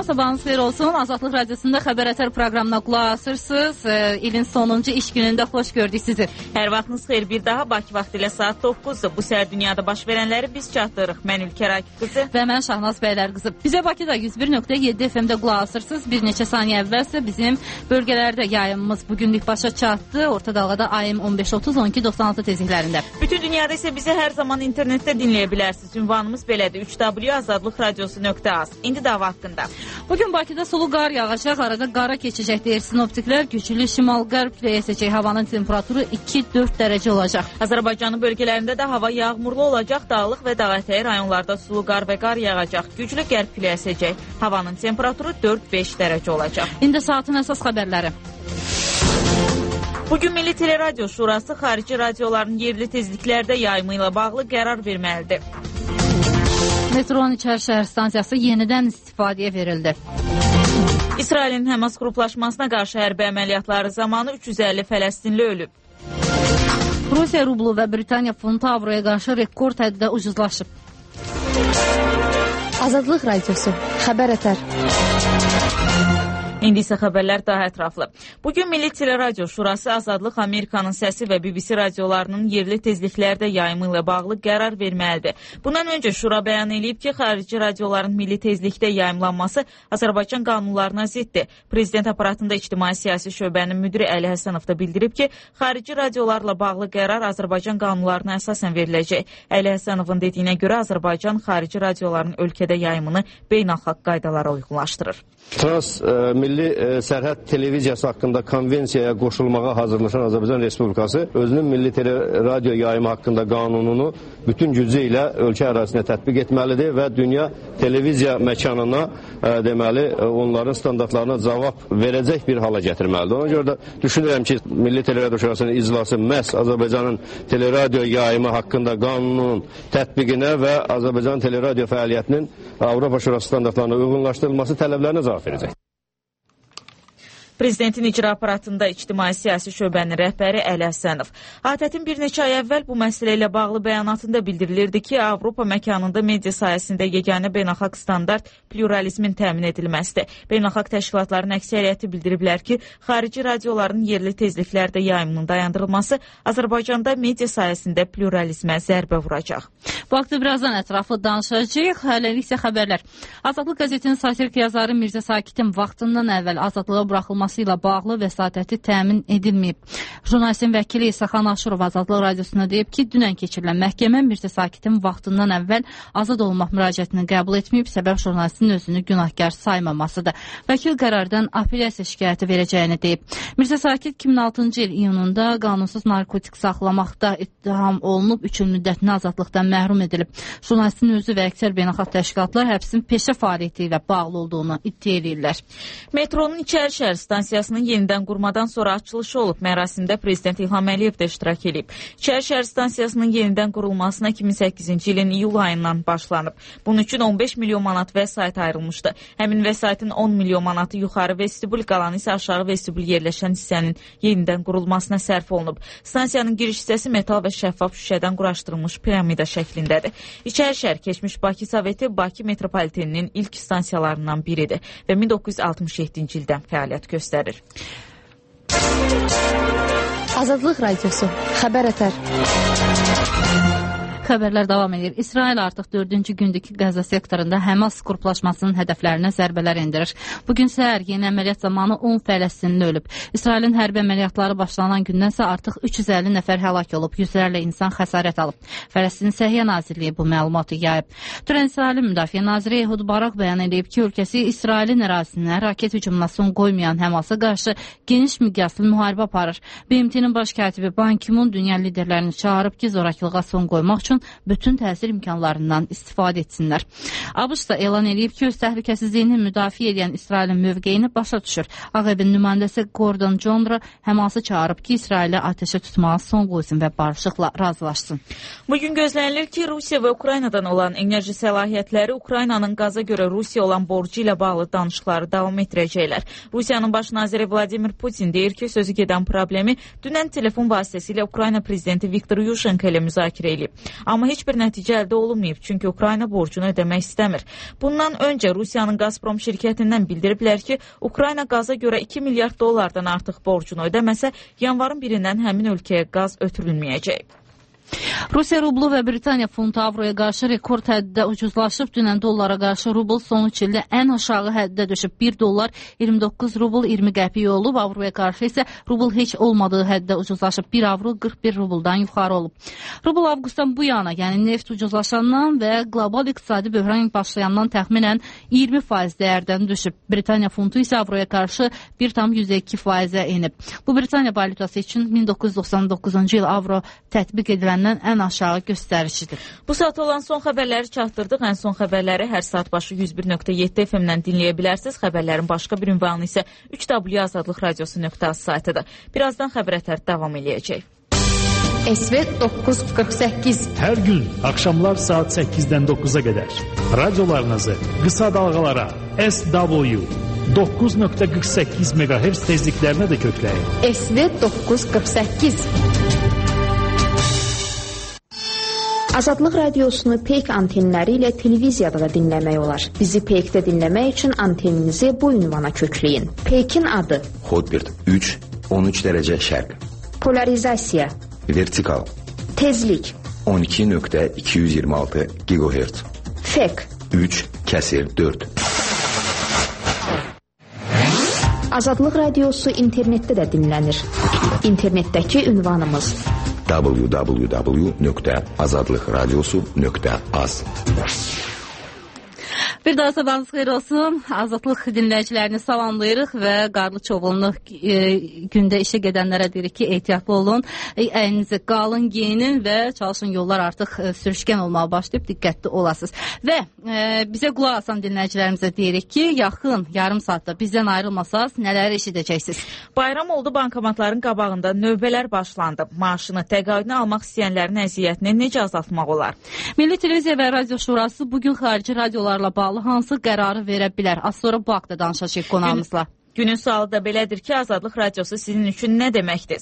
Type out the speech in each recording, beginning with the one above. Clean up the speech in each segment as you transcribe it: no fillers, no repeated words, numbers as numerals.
sabahınız xeyir olsun. Azadlıq Radiosunda Xəbər Ətər proqramına qulaq asırsınız. İlin sonuncu iş günündə xoş gördük sizi. Hər vaxtınız xeyir. Bir daha Bakı vaxtı ilə saat 9-dur. Bu səhər dünyada baş verənləri biz çatdırırıq. Mən Ülker Akif qızı və mən Şahnaz Bəylər qızı. Bizə Bakıda 101.7 FM-də qulaq asırsınız. Bir neçə saniyə əvvəlsə bizim bölgələrdə yayımımız bugünlük başa çatdı. Orta dalğada AM 15.30 12.96 tezliklərində. Bütün dünyada isə bizi hər zaman internetdə dinləyə bilərsiniz. Ünvanımız belədir: www.azadlıqradiosu.az. İndi dava haqqında. Bugün Bakıda sulu qar yağacaq, arada qara keçəcək deyir sinoptiklər. Güclü şimal-qərb küləyi əsəcək, havanın temperaturu 2-4 dərəcə olacaq. Azərbaycanın bölgələrində də hava yağmurlu olacaq, dağlıq və dağətəyi rayonlarda sulu qar və qar yağacaq. Güclü qərb küləyi əsəcək, havanın temperaturu 4-5 dərəcə olacaq. İndi saatın əsas xəbərləri. Bugün Milli Teleradyo Şurası xarici radioların yerli tezliklərdə yayımı ilə bağlı qərar verməlidir. Metronun İçəri şəhər stansiyası yenidən istifadəyə verildi. İsrailin Həmas qruplaşmasına qarşı hərbi əməliyyatları zamanı 350 Fələstinli ölüb. Rusiya rublu və Britaniya funtu avroya qarşı rekord həddə ucuzlaşıb. Azadlıq Radiosu, Xəbər Ətər. İndi isə xəbərlər daha ətraflı. Bugün Milli Teleradyo Şurası Azadlıq, Amerikanın Səsi və BBC radiolarının yerli tezliklərdə yayımı ilə bağlı qərar verməlidir. Bundan öncə Şura bəyan edib ki, xarici radioların milli tezlikdə yayımlanması Azərbaycan qanunlarına ziddir. Prezident aparatında ictimai-siyasi şöbənin müdiri Əli Həsənov da bildirib ki, xarici radiolarla bağlı qərar Azərbaycan qanunlarına əsasən veriləcək. Əli Həsənovun dediyinə görə Azərbaycan xarici radioların ölkədə yayımını beynəlxalq qaydalara uyğunlaşdırır. Milli Sərhəd Televiziyası haqqında konvensiyaya qoşulmağa hazırlaşan Azərbaycan Respublikası özünün milli radio yayımı haqqında qanununu bütün gücü ilə ölkə ərazisinə tətbiq etməlidir və dünya televiziya məkanına deməli onların standartlarına cavab verəcək bir hala gətirməlidir. Ona görə də düşünürəm ki, Milli Teleradio Şurasının iclası məhz Azərbaycanın teleradio yayımı haqqında qanunun tətbiqinə və Azərbaycan teleradio fəaliyyətinin Avropa Şurası standartlarına uyğunlaşdırılması tələblərinə cavab verəcək. Prezidentin icra aparatında ictimai-siyasi şöbənin rəhbəri Əli Həsənov. ATƏT-in bir neçə ay əvvəl bu məsələ ilə bağlı bəyanatında bildirilirdi ki, Avropa məkanında media sayəsində yeganə beynəlxalq standart pluralizmin təmin edilməsidir. Beynəlxalq təşkilatların əksəriyyəti bildiriblər ki, xarici radioların yerli tezliklərdə yayımının dayandırılması Azərbaycanda media sayəsində pluralizmə zərbə vuracaq. Bu haqda birazdan ətraflı danışacağıq. Hələlik isə xəbərlər. Azadlıq qəzetinin satirik yazarı Mirzə Sakitin vaxtından əvvəl azadlığa buraxılması ilə bağlı vəsatəti təmin edilməyib. Jurnalistin vəkili İsaxan Aşurov Azadlıq Radiosuna deyib ki, dünən keçirilən məhkəmə Mirzə Sakitin vaxtından əvvəl azad olmaq müraciətini qəbul etməyib, səbəb jurnalistin özünü günahkar saymamasıdır. Vəkil qərardan apellyasiya şikayəti verəcəyini deyib. Mirzə Sakit 2006-cı il iyununda qanunsuz narkotik saxlamaqda ittiham olunub, 3 il müddətini azadlıqdan məhrum edilib. Jurnalistin özü və əksər beynəlxalq təşkilatlar həbsin peşə fəaliyyəti ilə bağlı olduğunu iddia edirlər. Metronun İçəri şəhər stansiyasının yenidən qurmadan sonra açılışı olub. Mərasimdə Prezident İlham Əliyev də iştirak edib. İçəri şəhər stansiyasının yenidən qurulmasına 2008-ci ilin iyul ayından başlanıb. Bunun üçün 15 milyon manat vəsait ayrılmışdı. Həmin vəsaitin 10 milyon manatı yuxarı vestibül, qalanı isə aşağı vestibül yerləşən hissənin yenidən qurulmasına sərf olunub. Stansiyanın giriş hissəsi metal və şəffaf şüşədən quraşdırılmış piramida şəklindədir. İçəri şəhər keçmiş Bakı Soveti Bakı metropoliteninin ilk stansiyalarından biridir və 1967-ci ildən fəaliyyət göstərir. Azadlıq Radiosu, Xəbər Ətər. Xəbərlər davam edir. İsrail artıq 4-cü gündəki Qəzza sektorunda Həmas qruplaşmasının hədəflərinə zərbələr endirir. Bugün səhər yeni əməliyyat zamanı 10 Fələstinli ölüb. İsrailin hərbi əməliyyatları başlanan gündənsə artıq 350 nəfər həlak olub, yüzlərlə insan xəsarət alıb. Fələstin Səhiyyə Nazirliyi bu məlumatı yayıb. Dünən İsrailin Müdafiə naziri Ehud Barak bəyan edib ki, ölkəsi İsrailin ərazisinə raket hücumuna son qoymayan Həmasa qarşı geniş miqyaslı müharibə aparır. BMT-nin baş katibi Ban Ki-moon dünya liderlərini çağırıb ki, zorakılığa son qoymaq üçün bütün təsir imkanlarından istifadə etsinlər. ABŞ da elan edib ki, öz təhlükəsizliyini müdafiə edən İsrailin mövqeyini başa düşür. Ağ Evin nümayəndəsi Gordon Conra Həması çağırıb ki, İsrailə atəşə tutmağa son qoysun və barışıqla razılaşsın. Bugün gözlənilir ki, Rusiya və Ukraynadan olan enerji səlahiyyətləri Ukraynanın qaza görə Rusiya olan borcu ilə bağlı danışıqları davam etdirəcəklər. Rusiyanın baş naziri Vladimir Putin deyir ki, sözü gedən problemi dünən telefon vasitəsilə Ukrayna prezidenti Viktor Yushchenko ilə müzakirə edib. Amma heç bir nəticə əldə olunmayıb, çünki Ukrayna borcunu ödəmək istəmir. Bundan öncə Rusiyanın Gazprom şirkətindən bildiriblər ki, Ukrayna qaza görə 2 milyard dollardan artıq borcunu ödəməsə, yanvarın 1-dən həmin ölkəyə qaz ötürülməyəcək. Rusiya rublu və Britaniya funtu avroya qarşı rekord həddə ucuzlaşıb. Dünən dollara qarşı rubl son 3 ildə ən aşağı həddə düşüb. 1 dollar 29 rubl 20 qəpik olub. Avroya qarşı isə rubl heç olmadığı həddə ucuzlaşıb. 1 avro 41 rubldan yuxarı olub. Rubl avqustdan bu yana, yəni neft ucuzlaşandan və qlobal iqtisadi böhran başlayandan təxminən 20% dəyərdən düşüb. Britaniya funtu isə avroya qarşı 1,2%-ə enib. Bu Britaniya valyutası üçün 1999-cu il avro tətbiq edilən ən aşağı göstəricidir. Bu saat olan son xəbərləri çatdırdıq. Ən son xəbərləri hər saat başı 101.7 FM-dən dinləyə bilərsiniz. Xəbərlərin başqa bir ünvanı isə 3w.azadlıqradiosu.az saytıdır. Birazdan xəbər ətər davam eləyəcək. SV 948. Hər gün axşamlar saat 8-dən 9-a qədər radiolarınızı qısa dalğalara SW 9.48 MHz tezliklərinə də kökləyin. SV 948. Azadlıq radiosunu Peyk antenləri ilə televiziyada da dinləmək olar. Bizi Peykdə dinləmək üçün anteninizi bu ünvana kökləyin. Peykin adı: Hotbird 3, 13 dərəcə şərq. Polarizasiya: Vertikal. Tezlik: 12.226 GHz. Fek: 3/4. Azadlıq radiosu internetdə də dinlənir. İnternetdəki ünvanımız: www.azadlıqradiosu.az. Bir daha sabahınız xeyir olsun. Azadlıq dinləyicilərini salamlayırıq və qarlı çovulunu gündə işə gedənlərə deyirik ki, ehtiyatlı olun. Əyninizə qalın geyinin və çalışın, yollar artıq sürüşkən olmağa başlayıb, diqqətli olasınız. Və bizə qulaq asan dinləyicilərimizə deyirik ki, yaxın yarım saatda bizdən ayrılmasaz nələri eşidəcəksiniz? Bayram oldu, bankomatların qabağında növbələr başlandı. Maaşını, təqaüdünü almaq istəyənlərin əziyyətini necə azaltmaq olar? Milli Televiziya və Radio Şurası bugün xarici radiolarla bağlı hansı qərarı verə bilər? Az sonra bu haqda danışacağıq qonağımızla. Günün sualı da belədir ki, Azadlıq Radiosu sizin üçün nə deməkdir?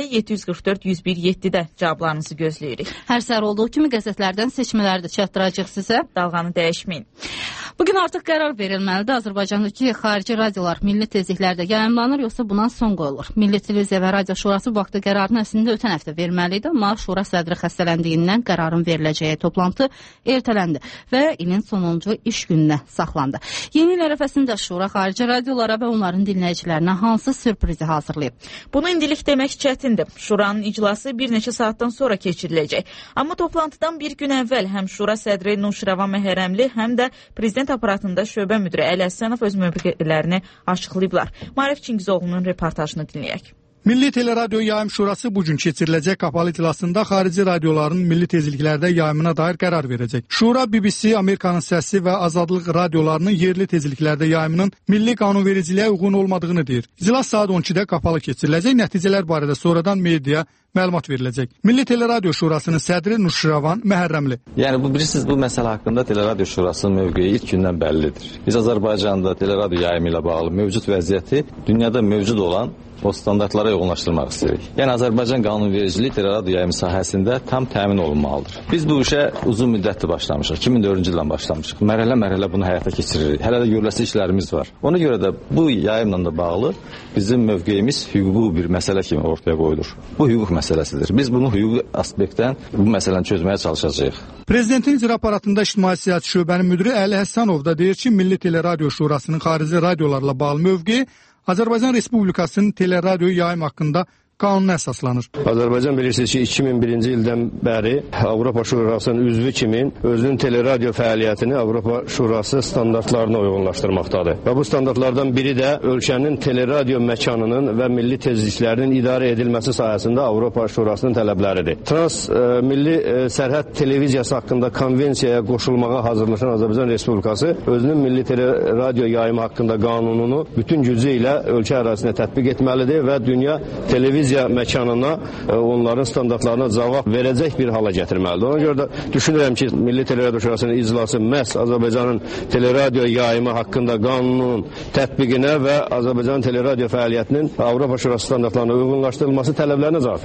050-744-101-7-də cavablarınızı gözləyirik. Hər səhər olduğu kimi qəzetlərdən seçmələri də çatdıracaq sizə. Dalğanı dəyişməyin. Bugün artıq qərar verilməlidir. Azərbaycandakı xarici radiolar milli tezliklərdə yayımlanır, yoxsa buna son qoyulur? Milli Televiziya və Radio Şurası bu haqda qərarını əslində ötən həftə verməliydi, amma Şura sədri xəstələndiyindən qərarın veriləcəyi toplantı ertələndi və ilin sonuncu iş gününə saxlandı. Yeni il ərəfəsində Şura xarici radiolara və onların dinləyicilərinə hansı sürprizi hazırlayıb? Bunu indilik demək çətindir. Şuranın iclası bir neçə saatdan sonra keçiriləcək. Amma toplantıdan bir gün əvvəl həm Şura sədri Nuşirəvan Məhərrəmli, həm də prezident aparatında şöbə müdiri Əli Həsənov öz mövqelərini açıqlayıblar. Marif Çingizoğlu'nun reportajını dinləyək. Milli Teleradio Yayım Şurası bugün keçiriləcək kapalı iclasında xarici radioların milli tezliklərdə yayımına dair qərar verəcək. Şura BBC, Amerikanın Səsi və Azadlıq radiolarının yerli tezliklərdə yayımının milli qanunvericiliyə uyğun olmadığını deyir. İclas saat 12-də kapalı keçiriləcək. Nəticələr barədə sonradan mediaya məlumat veriləcək. Milli Teleradio Şurasının sədri Nuşirəvan Məhərrəmli. Yəni bilirsiniz, bu məsələ haqqında Teleradio Şurasının mövqeyi ilk gündən bəllidir. Biz Azərbaycanda teleradio yayımı ilə bağlı mövcud vəziyyəti dünyada mövcud olan o standartlara uyğunlaşdırmaq istəyirik. Yəni Azərbaycan qanunvericiliyi teleradio yayımı sahəsində tam təmin olunmalıdır. Biz bu işə uzun müddətli başlamışıq. 2004-cü ildən başlamışıq. Mərhələ-mərhələ bunu həyata keçiririk. Hələ də görüləsi işlərimiz var. Ona görə də bu yayımla da bağlı bizim mövqeyimiz hüquqi bir məsələ kimi ortaya qoyulur. Bu hüquq məsələsidir. Biz bunu hüquqi aspektdən bu məsələni çözməyə çalışacağıq. Prezidentin icra aparatında ictimai siyasi şöbənin müdiri Əli Həsənov da deyir ki, Milli Teleradio Şurasının xarici radiolarla bağlı mövqeyi Azərbaycan Respublikasının teleradio yayım haqqında qanuna əsaslanır. Azərbaycan bilirsiniz ki, 2001-ci ildən bəri Avropa Şurasının üzvü kimi özünün teleradio fəaliyyətini Avropa Şurası standartlarına uyğunlaşdırmaqdadır. Və bu standartlardan biri də ölkənin teleradio məkanının və milli tezliklərinin idarə edilməsi sahəsində Avropa Şurasının tələbləridir. Milli sərhəd televiziyası haqqında konvensiyaya qoşulmağa hazırlaşan Azərbaycan Respublikası özünün milli teleradio yayımı haqqında qanununu bütün gücü ilə ölkə ərazisinə tətbiq etməlidir və dünya televiziya məkanına onların standartlarına cavab verəcək bir hala gətirməlidir. Ona görə də düşünürəm ki, Milli Teleradio Şurasının iclası məhz Azərbaycanın teleradio yayımı haqqında qanunun tətbiqinə və Azərbaycan teleradio fəaliyyətinin Avropa Şurası standartlarına uyğunlaşdırılması tələblərinə cavab verəcək.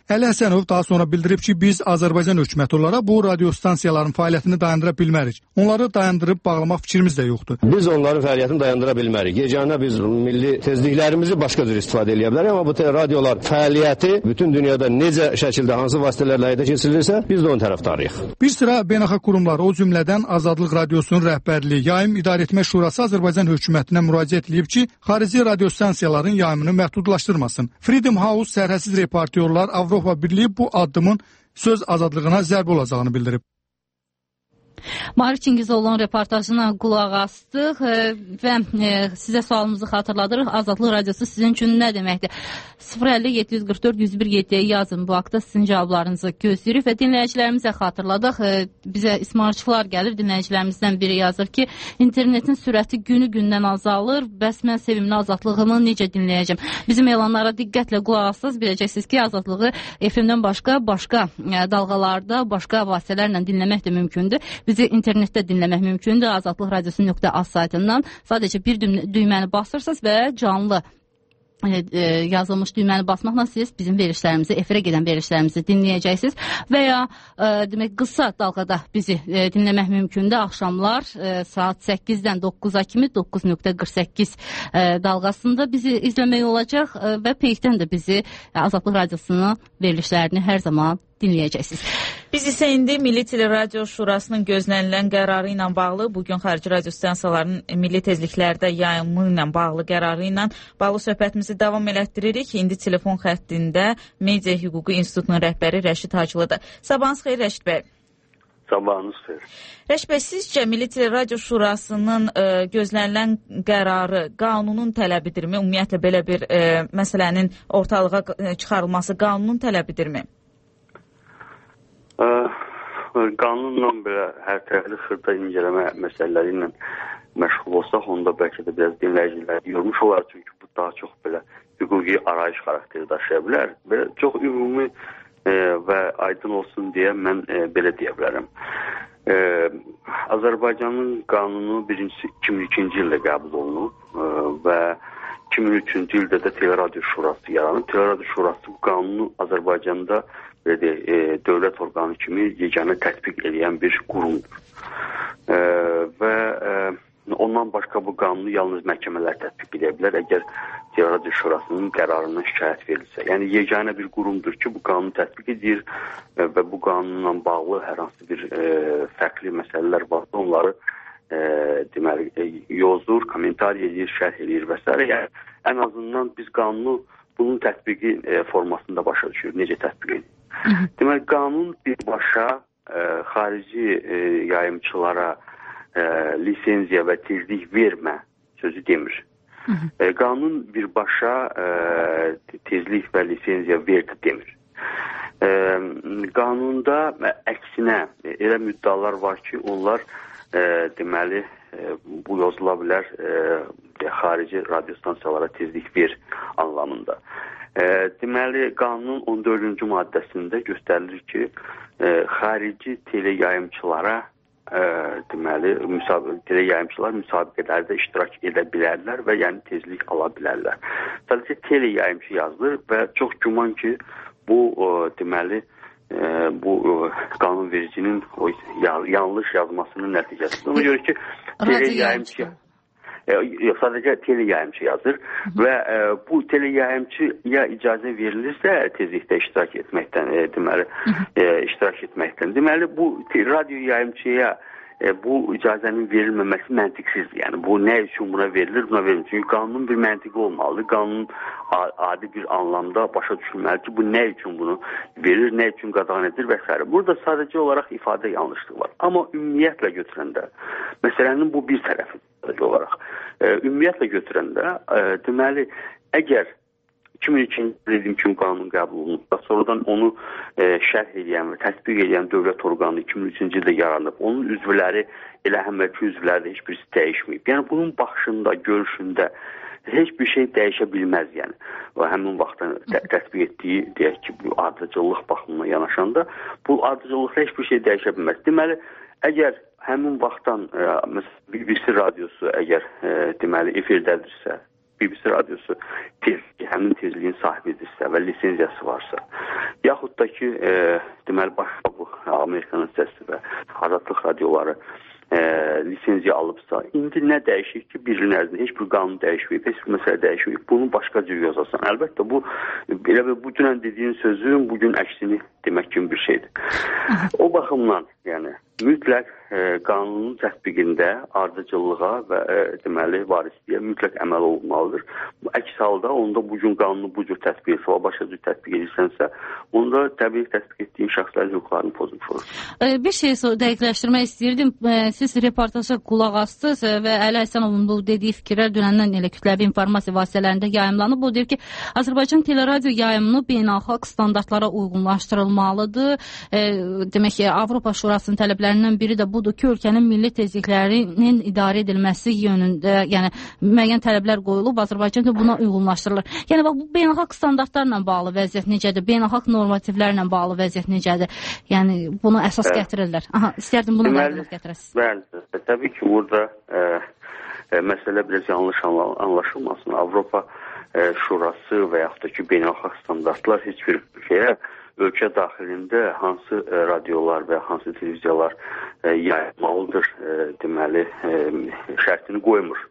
Əli Həsənov daha sonra bildirib ki, biz Azərbaycan hökuməti olaraq bu radiostansiyaların fəaliyyətini dayandıra bilmərik. Onları dayandırıb bağlamaq fikrimiz də yoxdur. Biz onların fəaliyyətini dayandıra bilmərik. Yeganə biz milli tezliklərimizi başqa cür istifadə edə bilərik, amma bu radiolar fəaliyyəti bütün dünyada necə şəkildə, hansı vasitələrlə həyata keçirilirsə, biz də onun tərəfdarıyıq. Bir sıra beynəlxalq qurumlar, o cümlədən Azadlıq Radiosunun rəhbərliyi, Yayım İdarəetmə Şurası Azərbaycan hökumətinə müraciət edib ki, xarici radiostansiyaların yayımını məhdudlaşdırmasın. Freedom House sərhədsiz reportyorlar Avropa Birliyi bu addımın söz azadlığına zərbə olacağını bildirib. Marik Çingizoğlu'nun reportajına qulaq astıq və sizə sualımızı xatırladırıq. Azadlıq Radiosu sizin üçün nə deməkdir? 050-744-101-7-yə yazın bu haqda sizin cavablarınızı gözləyirik və dinləyicilərimizə xatırladıq. Bizə ismarçılar gəlir, dinləyicilərimizdən biri yazır ki, internetin sürəti günü-gündən azalır, bəs mən sevimli Azadlığını necə dinləyəcəm? Bizim elanlara diqqətlə qulaq assınız, biləcəksiniz ki, Azadlığı FM-dən başqa dalğalarda, başqa vasitələrlə dinləmək də mümkündür. Bizi internetdə dinləmək mümkündür. Azadlıq Radiosu.az saytından sadəcə bir düyməni basırsınız və canlı yazılmış düyməni basmaqla siz bizim verilişlərimizi, efirə gedən verilişlərimizi dinləyəcəksiniz və ya demək qısa dalğada bizi dinləmək mümkündür. Axşamlar saat 8-dən 9-a kimi 9.48 dalğasında bizi izləmək olacaq və Peykdən də bizi Azadlıq Radiosunun verilişlərini hər zaman dinləyəcəksiniz. Biz isə indi Milli Teleradio Şurasının gözlənilən qərarı ilə bağlı, bugün xarici radiostansiyaların milli tezliklərdə yayımı ilə bağlı qərarı ilə bağlı söhbətimizi davam elətdiririk. İndi telefon xəttində Media Hüququ İnstitutunun rəhbəri Rəşid Hacılıdır. Sabahınız xeyir Rəşid bəy. Sabahınız xeyir. Rəşid bəy, sizcə Milli Teleradio Şurasının gözlənilən qərarı qanunun tələbidirmi? Ümumiyyətlə belə bir məsələnin ortalığa çıxarılması qanunun tələbidirmi? Qanunla belə hər tərəfli xırda incələmə məsələləri ilə məşğul olsaq, onda bəlkə də biraz dinləyiciləri yormuş olar, çünki bu daha çox belə hüquqi arayış xarakteri daşıya bilər. Belə çox ümumi və aydın olsun deyə mən belə deyə bilərəm. Azərbaycanın qanunu birincisi 2002-ci ildə qəbul olunub və 2003-cü ildə də Teleradio Şurası yaranıb. Teleradio Şurası bu qanunu Azərbaycanda dövlət orqanı kimi yeganə tətbiq edən bir qurumdur. Və ondan başqa bu qanunu yalnız məhkəmələr tətbiq edə bilər, əgər Teleradio Şurasının qərarına şikayət verilsə. Yəni yeganə bir qurumdur ki, bu qanunu tətbiq edir və bu qanunla bağlı hər hansı bir fərqli məsələlər varsa, onları deməli yozur, kommentar edir, şərh edir və s. Yəni ən azından biz qanunu bunun tətbiqi formasında başa düşürük, necə tətbiq edir. Deməli, qanun birbaşa xarici yayımçılara lisenziya və tezlik vermə sözü demir. Qanun birbaşa tezlik və lisenziya verdi demir. Qanunda əksinə elə müddəalar var ki, onlar deməli bu yazıla bilər xarici radiostansiyalara tezlik ver anlamında. Deməli, qanunun 14-cü maddəsində göstərilir ki, xarici teleyayımçılara deməli, teleyayımçılar müsabiqələrdə iştirak edə bilərlər və yəni tezlik ala bilərlər. Sadəcə teleyayımçı yazılır və çox güman ki, bu deməli, bu qanunvericinin o yanlış yazmasının nəticəsidir. Ona görə ki, teleyayımçı sadəcə teleyayımçı yazır və bu teleyayımçıya icazə verilirsə tezlikdə iştirak etməkdən, deməli bu radio yayımçıya bu icazənin verilməməsi məntiqsizdir. Yəni bu nə üçün buna verilir, buna verilir. Çünki qanunun bir məntiqi olmalıdır. Qanun adi bir anlamda başa düşülməlidir ki, bu nə üçün bunu verir, nə üçün qadağan edir və s. Burada sadəcə olaraq ifadə yanlışlığı var. Amma ümumiyyətlə götürəndə, məsələnin bu bir tərəfi olaraq, ümumiyyətlə götürəndə, deməli, əgər 2002-ci dediyim kimi qanun qəbul olunub, sonradan onu şərh edən və tətbiq edən dövlət orqanı 2003-cü ildə yaranıb. Onun üzvləri elə həmvəki üzvləri də heç birisi dəyişməyib. Yəni bunun baxışında, görüşündə heç bir şey dəyişə bilməz. Yəni və həmin vaxtda tətbiq etdiyi, deyək ki, bu ardıcıllıq baxımına yanaşanda bu ardıcıllıqda heç bir şey dəyişə bilməz. Deməli, əgər həmin vaxtdan BBC radiosu əgər deməli efirdədirsə, BBC radiosu həmin tezliyin sahibidirsə və lisenziyası varsa, yaxud da ki, deməli, başqa bu Amerikanın səsi və azadlıq radioları lisenziya alıbsa, indi nə dəyişir ki, bir ilin ərzində heç bir qanun dəyişməyib, heç bir məsələ dəyişməyib, bunu başqa cür yazasan. Əlbəttə, bu bu dünən dediyin sözün bugün əksini demək kimi bir şeydir. O baxımdan, yəni, mütləq qanunun tətbiqində ardıcıllığa və deməli, varisliyə mütləq əməl olunmalıdır. Əks halda, onda bugün qanunu bu cür tətbiq etsə, başqa cür tətbiq edirsənsə, onda təbii tətbiq etdiyin şəxslərin hüquqlarını pozmuş olur. Bir şey dəqiqləşdirmək istəyirdim. Siz reportaja qulaq astınız və Əli Həsənovun bu dediyi fikirlər dünəndən elə kütləvi informasiya vasitələrində yayımlanıb. O deyir ki, Azərbaycan teleradio yayımını beynəlxalq standartlara uyğunlaşdırılmalıdır. Demək ki, Avropa Şurasının tələblərindən biri də budur ki, ölkənin milli tezliklərinin idarə edilməsi yönündə, yəni müəyyən tələblər qoyulub, Azərbaycan da buna uyğunlaşdırılır. Yəni bax, bu beynəlxalq standartlarla bağlı vəziyyət necədir? Beynəlxalq normativlərlə bağlı vəziyyət necədir? Yəni bunu əsas gətirirlər. Aha, istərdim buna məlumat gətirəsiniz. Bəli, təbii ki, burada məsələ biraz yanlış anlaşılmasın. Avropa Şurası və yaxud da ki, beynəlxalq standartlar heç bir şeyə ölkə daxilində hansı radiolar və hansı televiziyalar yayılmalıdır, deməli, şərtini qoymur.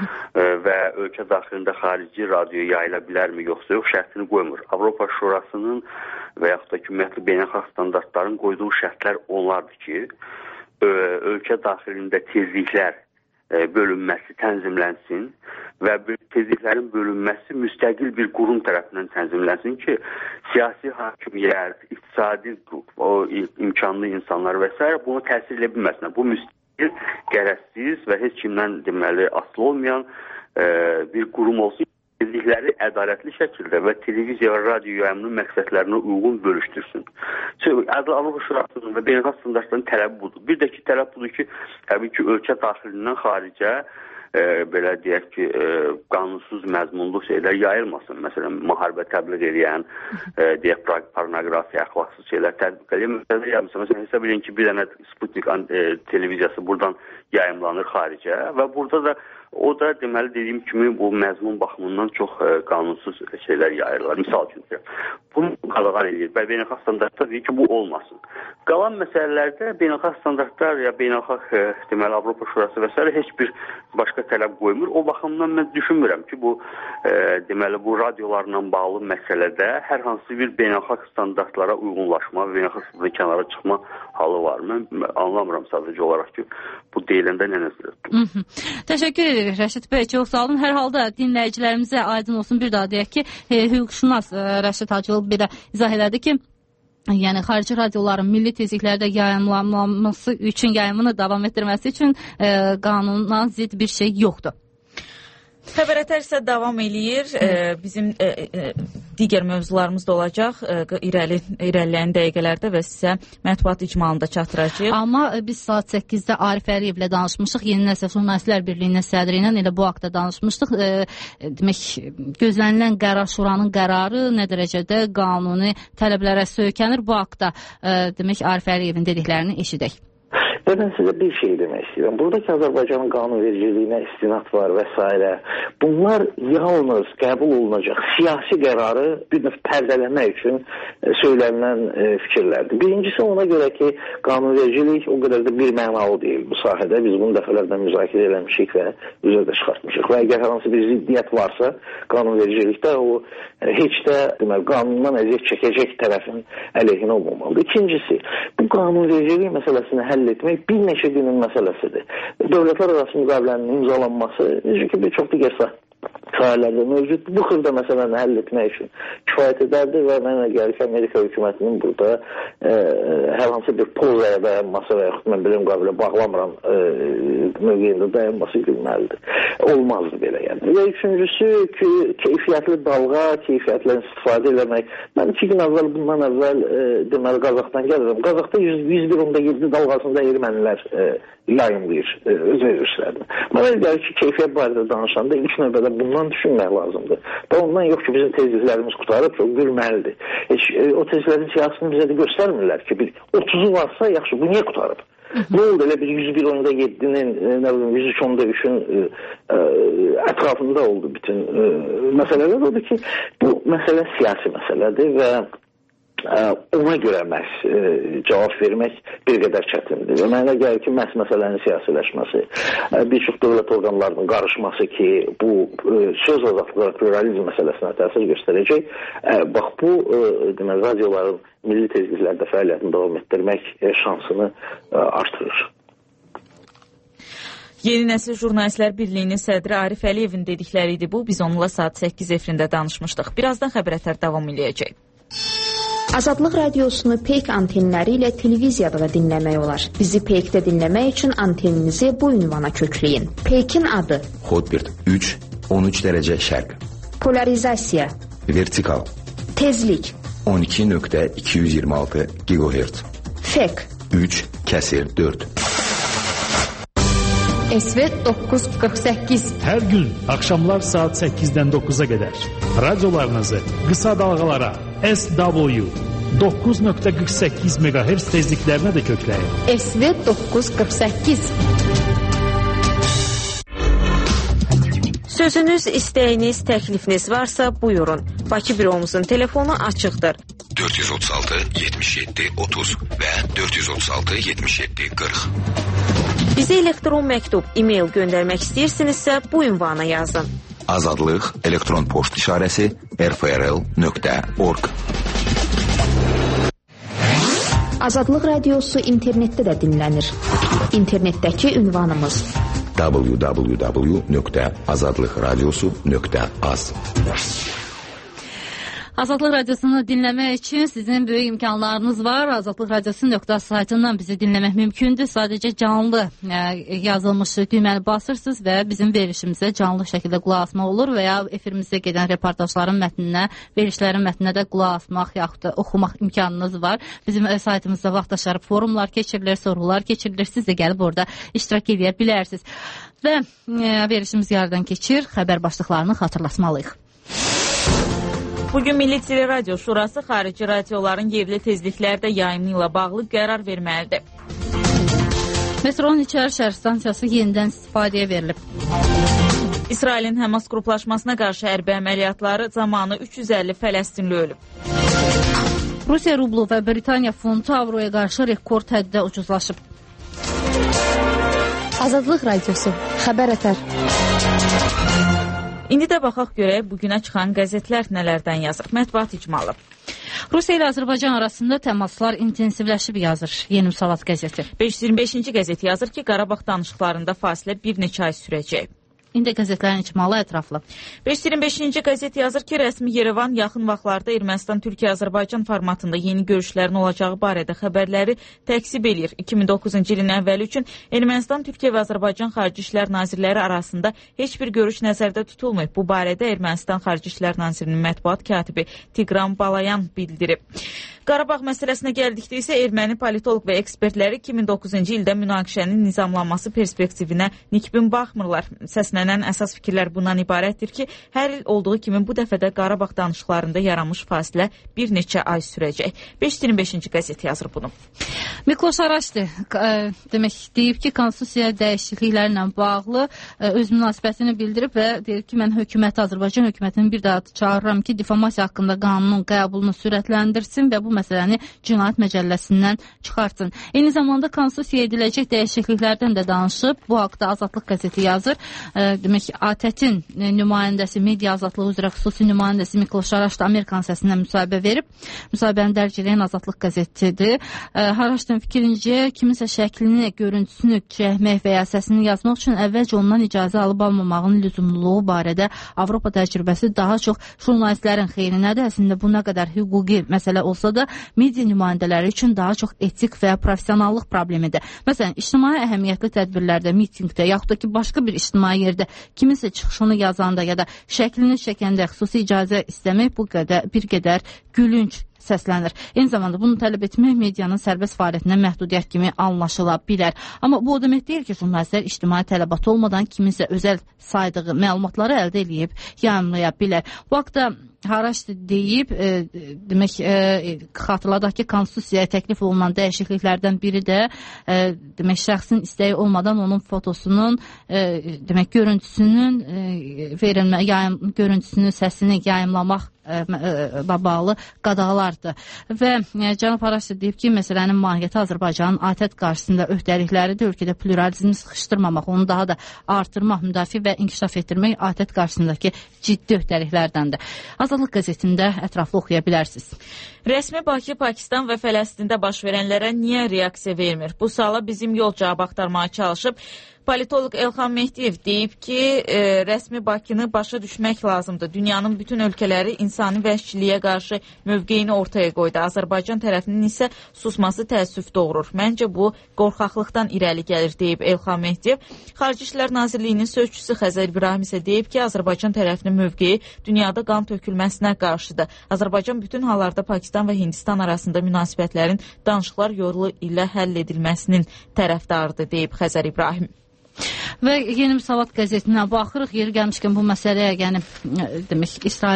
Və ölkə daxilində xarici radio yayıla bilərmi, yoxsa yox, şərtini qoymur. Avropa Şurasının və yaxud da ki, ümumiyyətlə beynəlxalq standartların qoyduğu şərtlər onlardır ki, ölkə daxilində tezliklər bölünməsi tənzimlənsin və tezliklərin bölünməsi müstəqil bir qurum tərəfindən tənzimlənsin ki, siyasi hakimiyyət, iqtisadi imkanlı insanlar və s. bunu təsir edə bilməsinlər. Bu müstəqil, qərəzsiz və heç kimdən deməli asılı olmayan bir qurum olsun. Tezlikləri ədalətli şəkildə və televiziya və radio yayımının məqsədlərinə uyğun bölüşdürsün. Avropa Şurasının və beynəlxalq standartlarının tələbi budur. Bir də ki, tələb budur ki, təbii ki, ölkə daxilindən xaricə belə deyək ki, qanunsuz məzmunlu şeylər yayılmasın. Məsələn, müharibə təbliğ edən, deyək, pornografiya, əxlaqsız şeylər tətbiq edən. Məsələn, hesab edin ki, bir dənə Sputnik televiziyası buradan yayımlanır xaricə və burada da o da deməli dediyim kimi bu məzmun baxımından çox qanunsuz şeylər yayırlar. Misal üçün, bunu qadağan edir. Beynəlxalq standartlar deyir ki, bu olmasın. Qalan məsələlərdə beynəlxalq standartlar ya beynəlxalq deməli Avropa Şurası və s. heç bir başqa tələb qoymur. O baxımdan mən düşünmürəm ki, bu deməli bu radiolarla bağlı məsələdə hər hansı bir beynəlxalq standartlara uyğunlaşma və beynəlxalq standartlara kənara çıxma halı var. Mən anlamıram sadəcə olaraq ki, bu deyiləndə nə nəzərdə tutulur. Təşəkkür edirik Rəşid bəy, çox sağ olun. Hər halda dinləyicilərimizə aydın olsun, bir daha deyək ki, hüquqşünas Rəşid Hacılov bir də izah elədi ki, yəni xarici radioların milli tezliklərdə yayımlanması üçün, yayımını davam etdirməsi üçün qanuna zidd bir şey yoxdur. Xəbərətər isə davam eləyir. Bizim digər mövzularımız da olacaq irəliləyən dəqiqələrdə və sizə mətbuat icmalında çatdıracağıq. Amma biz saat 8-də Arif Əliyevlə danışmışıq. Yeni Nəsil Jurnalistlər Birliyinin sədri ilə elə bu haqda danışmışdıq. Demək, gözlənilən qərar, şuranın qərarı nə dərəcədə qanuni tələblərə söykənir? Bu haqda demək Arif Əliyevin dediklərini eşidək. Ben size bir şey demek istiyorum. Buradaki Azerbaycan'ın kanunvericiliğine istinad var vesaire. Bunlar yalnız qəbul olunacaq siyasi qərarı bir növ pərdələmək üçün söylənilən fikirlərdir. Birincisi ona görə ki, kanunvericilik o qədər də bir mənalı deyil bu sahədə. Biz bunu dəfələrdən müzakirə eləmişik və üzərdə çıxartmışıq. Və əgər hansı bir ziddiyyət varsa kanunvericilikdə o heç də demək, qanundan əziyyət çəkəcək tərəfin əleyhinə olmamalıdır. İkincisi, bu kanunvericilik məsələsini həll etmək bir neçə günün məsələsidir. Dövlətlər arası müqavilənin imzalanması, necə ki, bir çox digər sahələrdə mövcud. Bu xırda məsələni həll etmək üçün kifayət edərdi və mənə gəlir ki, Amerika hökumətinin burada hər hansı bir pozaya dayanması və yaxud mən belə müqavilə bağlamıram mövqeyində dayanması gülməlidir. Olmazdı belə yəni. Və üçüncüsü ki, keyfiyyətli dalğa, keyfiyyətlə istifadə eləmək. Mən 2 gün əvvəl, bundan əvvəl deməli Qazaxdan gəlirəm. Qazaxda 101.7 dalğasında ermənilər yayımlayır öz verilişlərini. Mənə gəlir ki, keyfiyyət barədə danışanda ilk növbədə bundan düşünmək lazımdır. Və ondan yox ki, bizim tezliklərimiz qutarıb, çox gülməlidir. O tezliklərin siyasını bizə də göstərmirlər ki, bir 30'u varsa yaxşı, bu niyə qutarıb? Ne oldu? Elə bir 101.7'nin, ne bileyim 103.3'ün etrafında oldu bütün meseleler. Oldu ki bu mesele siyasi meseledir ve ona görə məhz cavab vermək bir qədər çətindir. Və mənə gəlir ki, məhz məsələnin siyasiləşməsi, bir çox dövlət orqanlarının qarışması ki, bu söz azadlığı, pluralizm məsələsinə təsir göstərəcək. Bax, bu demək, radioların milli tezliklərdə fəaliyyətini davam etdirmək şansını artırır. Yeni Nəsil Jurnalistlər Birliyinin sədri Arif Əliyevin dedikləri idi bu. Biz onunla saat 8 efirində danışmışdıq. Birazdan xəbərətlər davam edəcək. Azadlıq radiosunu Peyk antenləri ilə televiziyada da dinləmək olar. Bizi Peykdə dinləmək üçün anteninizi bu ünvana kökləyin. Peykin adı: Hotbird 3, 13 dərəcə şərq. Polarizasiya: Vertikal. Tezlik: 12.226 GHz. Fek: 3/4. SV 948. Hər gün axşamlar saat 8-dən 9-a qədər radiolarınızı qısa dalğalara SW 9.48 MHz tezliklərinə də kökləyin. SV 948. Sözünüz, istəyiniz, təklifiniz varsa buyurun. Bakı büromuzun telefonu açıqdır. 436 77 30 və 436 77 40. Bizə elektron məktub, e-mail göndərmək istəyirsinizsə bu ünvana yazın. Azadlıq elektron poçt işarəsi rfrl.org. Azadlıq radiosu internetdə də dinlənir. İnternetdəki ünvanımız www.azadlıqradiosu.az. Azadlıq radiosunu dinləmək üçün sizin böyük imkanlarınız var. Azadlıq radiosu.az saytından bizi dinləmək mümkündür. Sadəcə canlı yazılmış düyməni basırsınız və bizim verilişimizə canlı şəkildə qulaq asmaq olur və ya efirimizə gedən reportajların mətninə, verilişlərin mətninə də qulaq asmaq yaxud da oxumaq imkanınız var. Bizim saytımızda vaxtaşarı forumlar keçirilir, sorğular keçirilir. Siz də gəlib orada iştirak edə bilərsiniz. Və verilişimiz yarıdan keçir. Xəbər başlıqlarını xatırlatmalıyıq. Bugün Milli Teleradio Şurası xarici radioların yerli tezliklərdə yayımı ilə bağlı qərar verməlidir. Metronun içəri şəhər stansiyası yenidən istifadəyə verilib. İsrailin Həmas qruplaşmasına qarşı hərbi əməliyyatları zamanı 350 Fələstinli ölüb. Rusiya rublu və Britaniya funtu avroya qarşı rekord həddə ucuzlaşıb. Azadlıq radiosu, xəbər ətər. İndi də baxaq görək bugünə çıxan qəzetlər nələrdən yazır. Mətbuat icmalı. Rusiya ilə Azərbaycan arasında təmaslar intensivləşib yazır Yeni Müsavat qəzeti. 525-ci qəzet yazır ki, Qarabağ danışıqlarında fasilə bir neçə ay sürəcək. İndi qəzetlərin icmalı ətraflı. 525-ci qəzet yazır ki, rəsmi Yerevan yaxın vaxtlarda Ermənistan-Türkiyə-Azərbaycan formatında yeni görüşlərin olacağı barədə xəbərləri təksib edir. 2009-cu ilin əvvəli üçün Ermənistan-Türkiyə və Azərbaycan Xarici İşlər Nazirləri arasında heç bir görüş nəzərdə tutulmayıb. Bu barədə Ermənistan Xarici İşlər Nazirinin mətbuat katibi Tiqran Balayan bildirib. Qarabağ məsələsinə gəldikdə isə erməni politoloq və ekspertləri 2009-cu ildə münaqişənin nizamlanması perspektivinə nikbin baxmırlar. Səslənən əsas fikirlər bundan ibarətdir ki, hər il olduğu kimi bu dəfə də Qarabağ danışıqlarında yaranmış fasilə bir neçə ay sürəcək. 525-ci qəzet yazır bunu. Mikloş Araşdi demək deyib ki, konstitusiya dəyişikliklərlə bağlı öz münasibətini bildirib və deyir ki, mən Azərbaycan hökumətinin bir daha çağırıram ki, difamasiya haqqında qanunun qəbulunu sürətləndirsin və bu məsələni Cinayət Məcəlləsindən çıxartsın. Eyni zamanda konstitusiyaya ediləcək dəyişikliklərdən də danışıb. Bu haqda Azadlıq qəzeti yazır. Demək ki, ATƏT-in nümayəndəsi, media azadlığı üzrə xüsusi nümayəndəsi Mikloş Araşdi Amerikan səsindən müsahibə verib. Müsahibəni dərc edən Azadlıq qəzetidir. Araşdın fikrincə, kiminsə şəklini, görüntüsünü çəkmək və ya səsini yazmaq üçün əvvəlcə ondan icazə alıb almamağın lüzumluluğu barədə Avropa təcrübəsi daha çox jurnalistlərin xeyrinədir. Əslində bu nə qədər hüquqi məsələ olsa da media nümayəndələri üçün daha çox etik və professionallıq problemidir. Məsələn, ictimai əhəmiyyətli tədbirlərdə, mitingdə, yaxud da ki, başqa bir ictimai yerdə kiminsə çıxışını yazanda ya da şəklini çəkəndə xüsusi icazə istəmək bir qədər gülünc səslənir. Eyni zamanda bunu tələb etmək medianın sərbəst fəaliyyətinə məhdudiyyət kimi anlaşıla bilər. Amma bu o demək deyil ki, jurnalistlər ictimai tələbat olmadan kiminsə özəl saydığı məlumatları əldə edib yayımlaya bilər. Bu haqda Haraçdi deyib, demək, xatırladaq ki, konstitusiyaya təklif olunan dəyişikliklərdən biri də, demək, şəxsin istəyi olmadan onun fotosunun, demək, görüntüsünün səsini yayımlamaq bağlı qadağalardır. Və cənab Haraçdi deyib ki, məsələnin mahiyyəti Azərbaycanın ATƏT qarşısında öhdəlikləridir, ölkədə pluralizmi sıxışdırmamaq, onu daha da artırmaq, müdafiə və inkişaf etdirmək ATƏT qarşısındakı ciddi öhdəliklərdəndir. Azadlıq qəzetində ətraflı oxuya bilərsiniz. Rəsmi Bakı, Pakistan və Fələstində baş verənlərə niyə reaksiya vermir? Bu suala bizim yol cavab axtarmağa çalışıb. Politolog Elxan Mehdiyev deyib ki, rəsmi Bakını başa düşmək lazımdır. Dünyanın bütün ölkələri insani vəhşiliyə qarşı mövqeyini ortaya qoydu. Azərbaycan tərəfinin isə susması təəssüf doğurur. Məncə bu qorxaqlıqdan irəli gəlir, deyib Elxan Mehdiyev. Xarici İşlər Nazirliyinin sözçüsü Xəzər İbrahim isə deyib ki, Azərbaycan tərəfinin mövqeyi dünyada qan tökülməsinə qarşıdır. Azərbaycan bütün hallarda Pakistan və Hindistan arasında münasibətlərin danışıqlar yolu ilə həll edilməsinin tərəfdarıdır, deyib Xəzər İbrahim. Və Yeni Müsavat qəzetinə baxırıq. Yeri gəlmişkən bu məsələyə, yəni demək,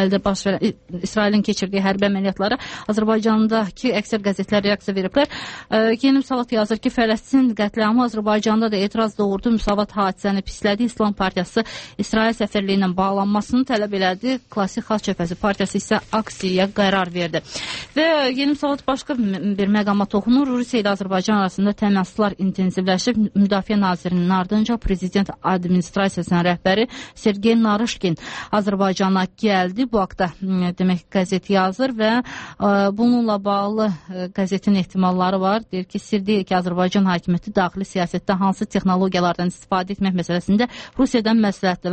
İsrailin keçirdiyi hərbi əməliyyatlara Azərbaycandakı əksər qəzetlər reaksiya veriblər. Yeni Müsavat yazır ki, Fələstin qətliamı Azərbaycanda da etiraz doğurdu. Müsavat hadisəni pislədi. İslam Partiyası İsrail səfirliyi ilə bağlanmasını tələb elədi. Klassik Xalq Cəbhəsi Partiyası isə aksiyaya qərar verdi. Və Yeni Müsavat başqa bir məqama toxunur. Rusiya ilə Azərbaycan arasında təmaslar intensivləşib. Müdafiə Nazirinin ardınca Prezident Administrasiyasının rəhbəri Sergey Narışkin Azərbaycana gəldi. Bu haqda demək qəzet yazır və bununla bağlı qəzetin ehtimalları var. Deyir ki, sir deyil ki, Azərbaycan hakimiyyəti daxili siyasətdə hansı texnologiyalardan istifadə etmək məsələsində Rusiyadan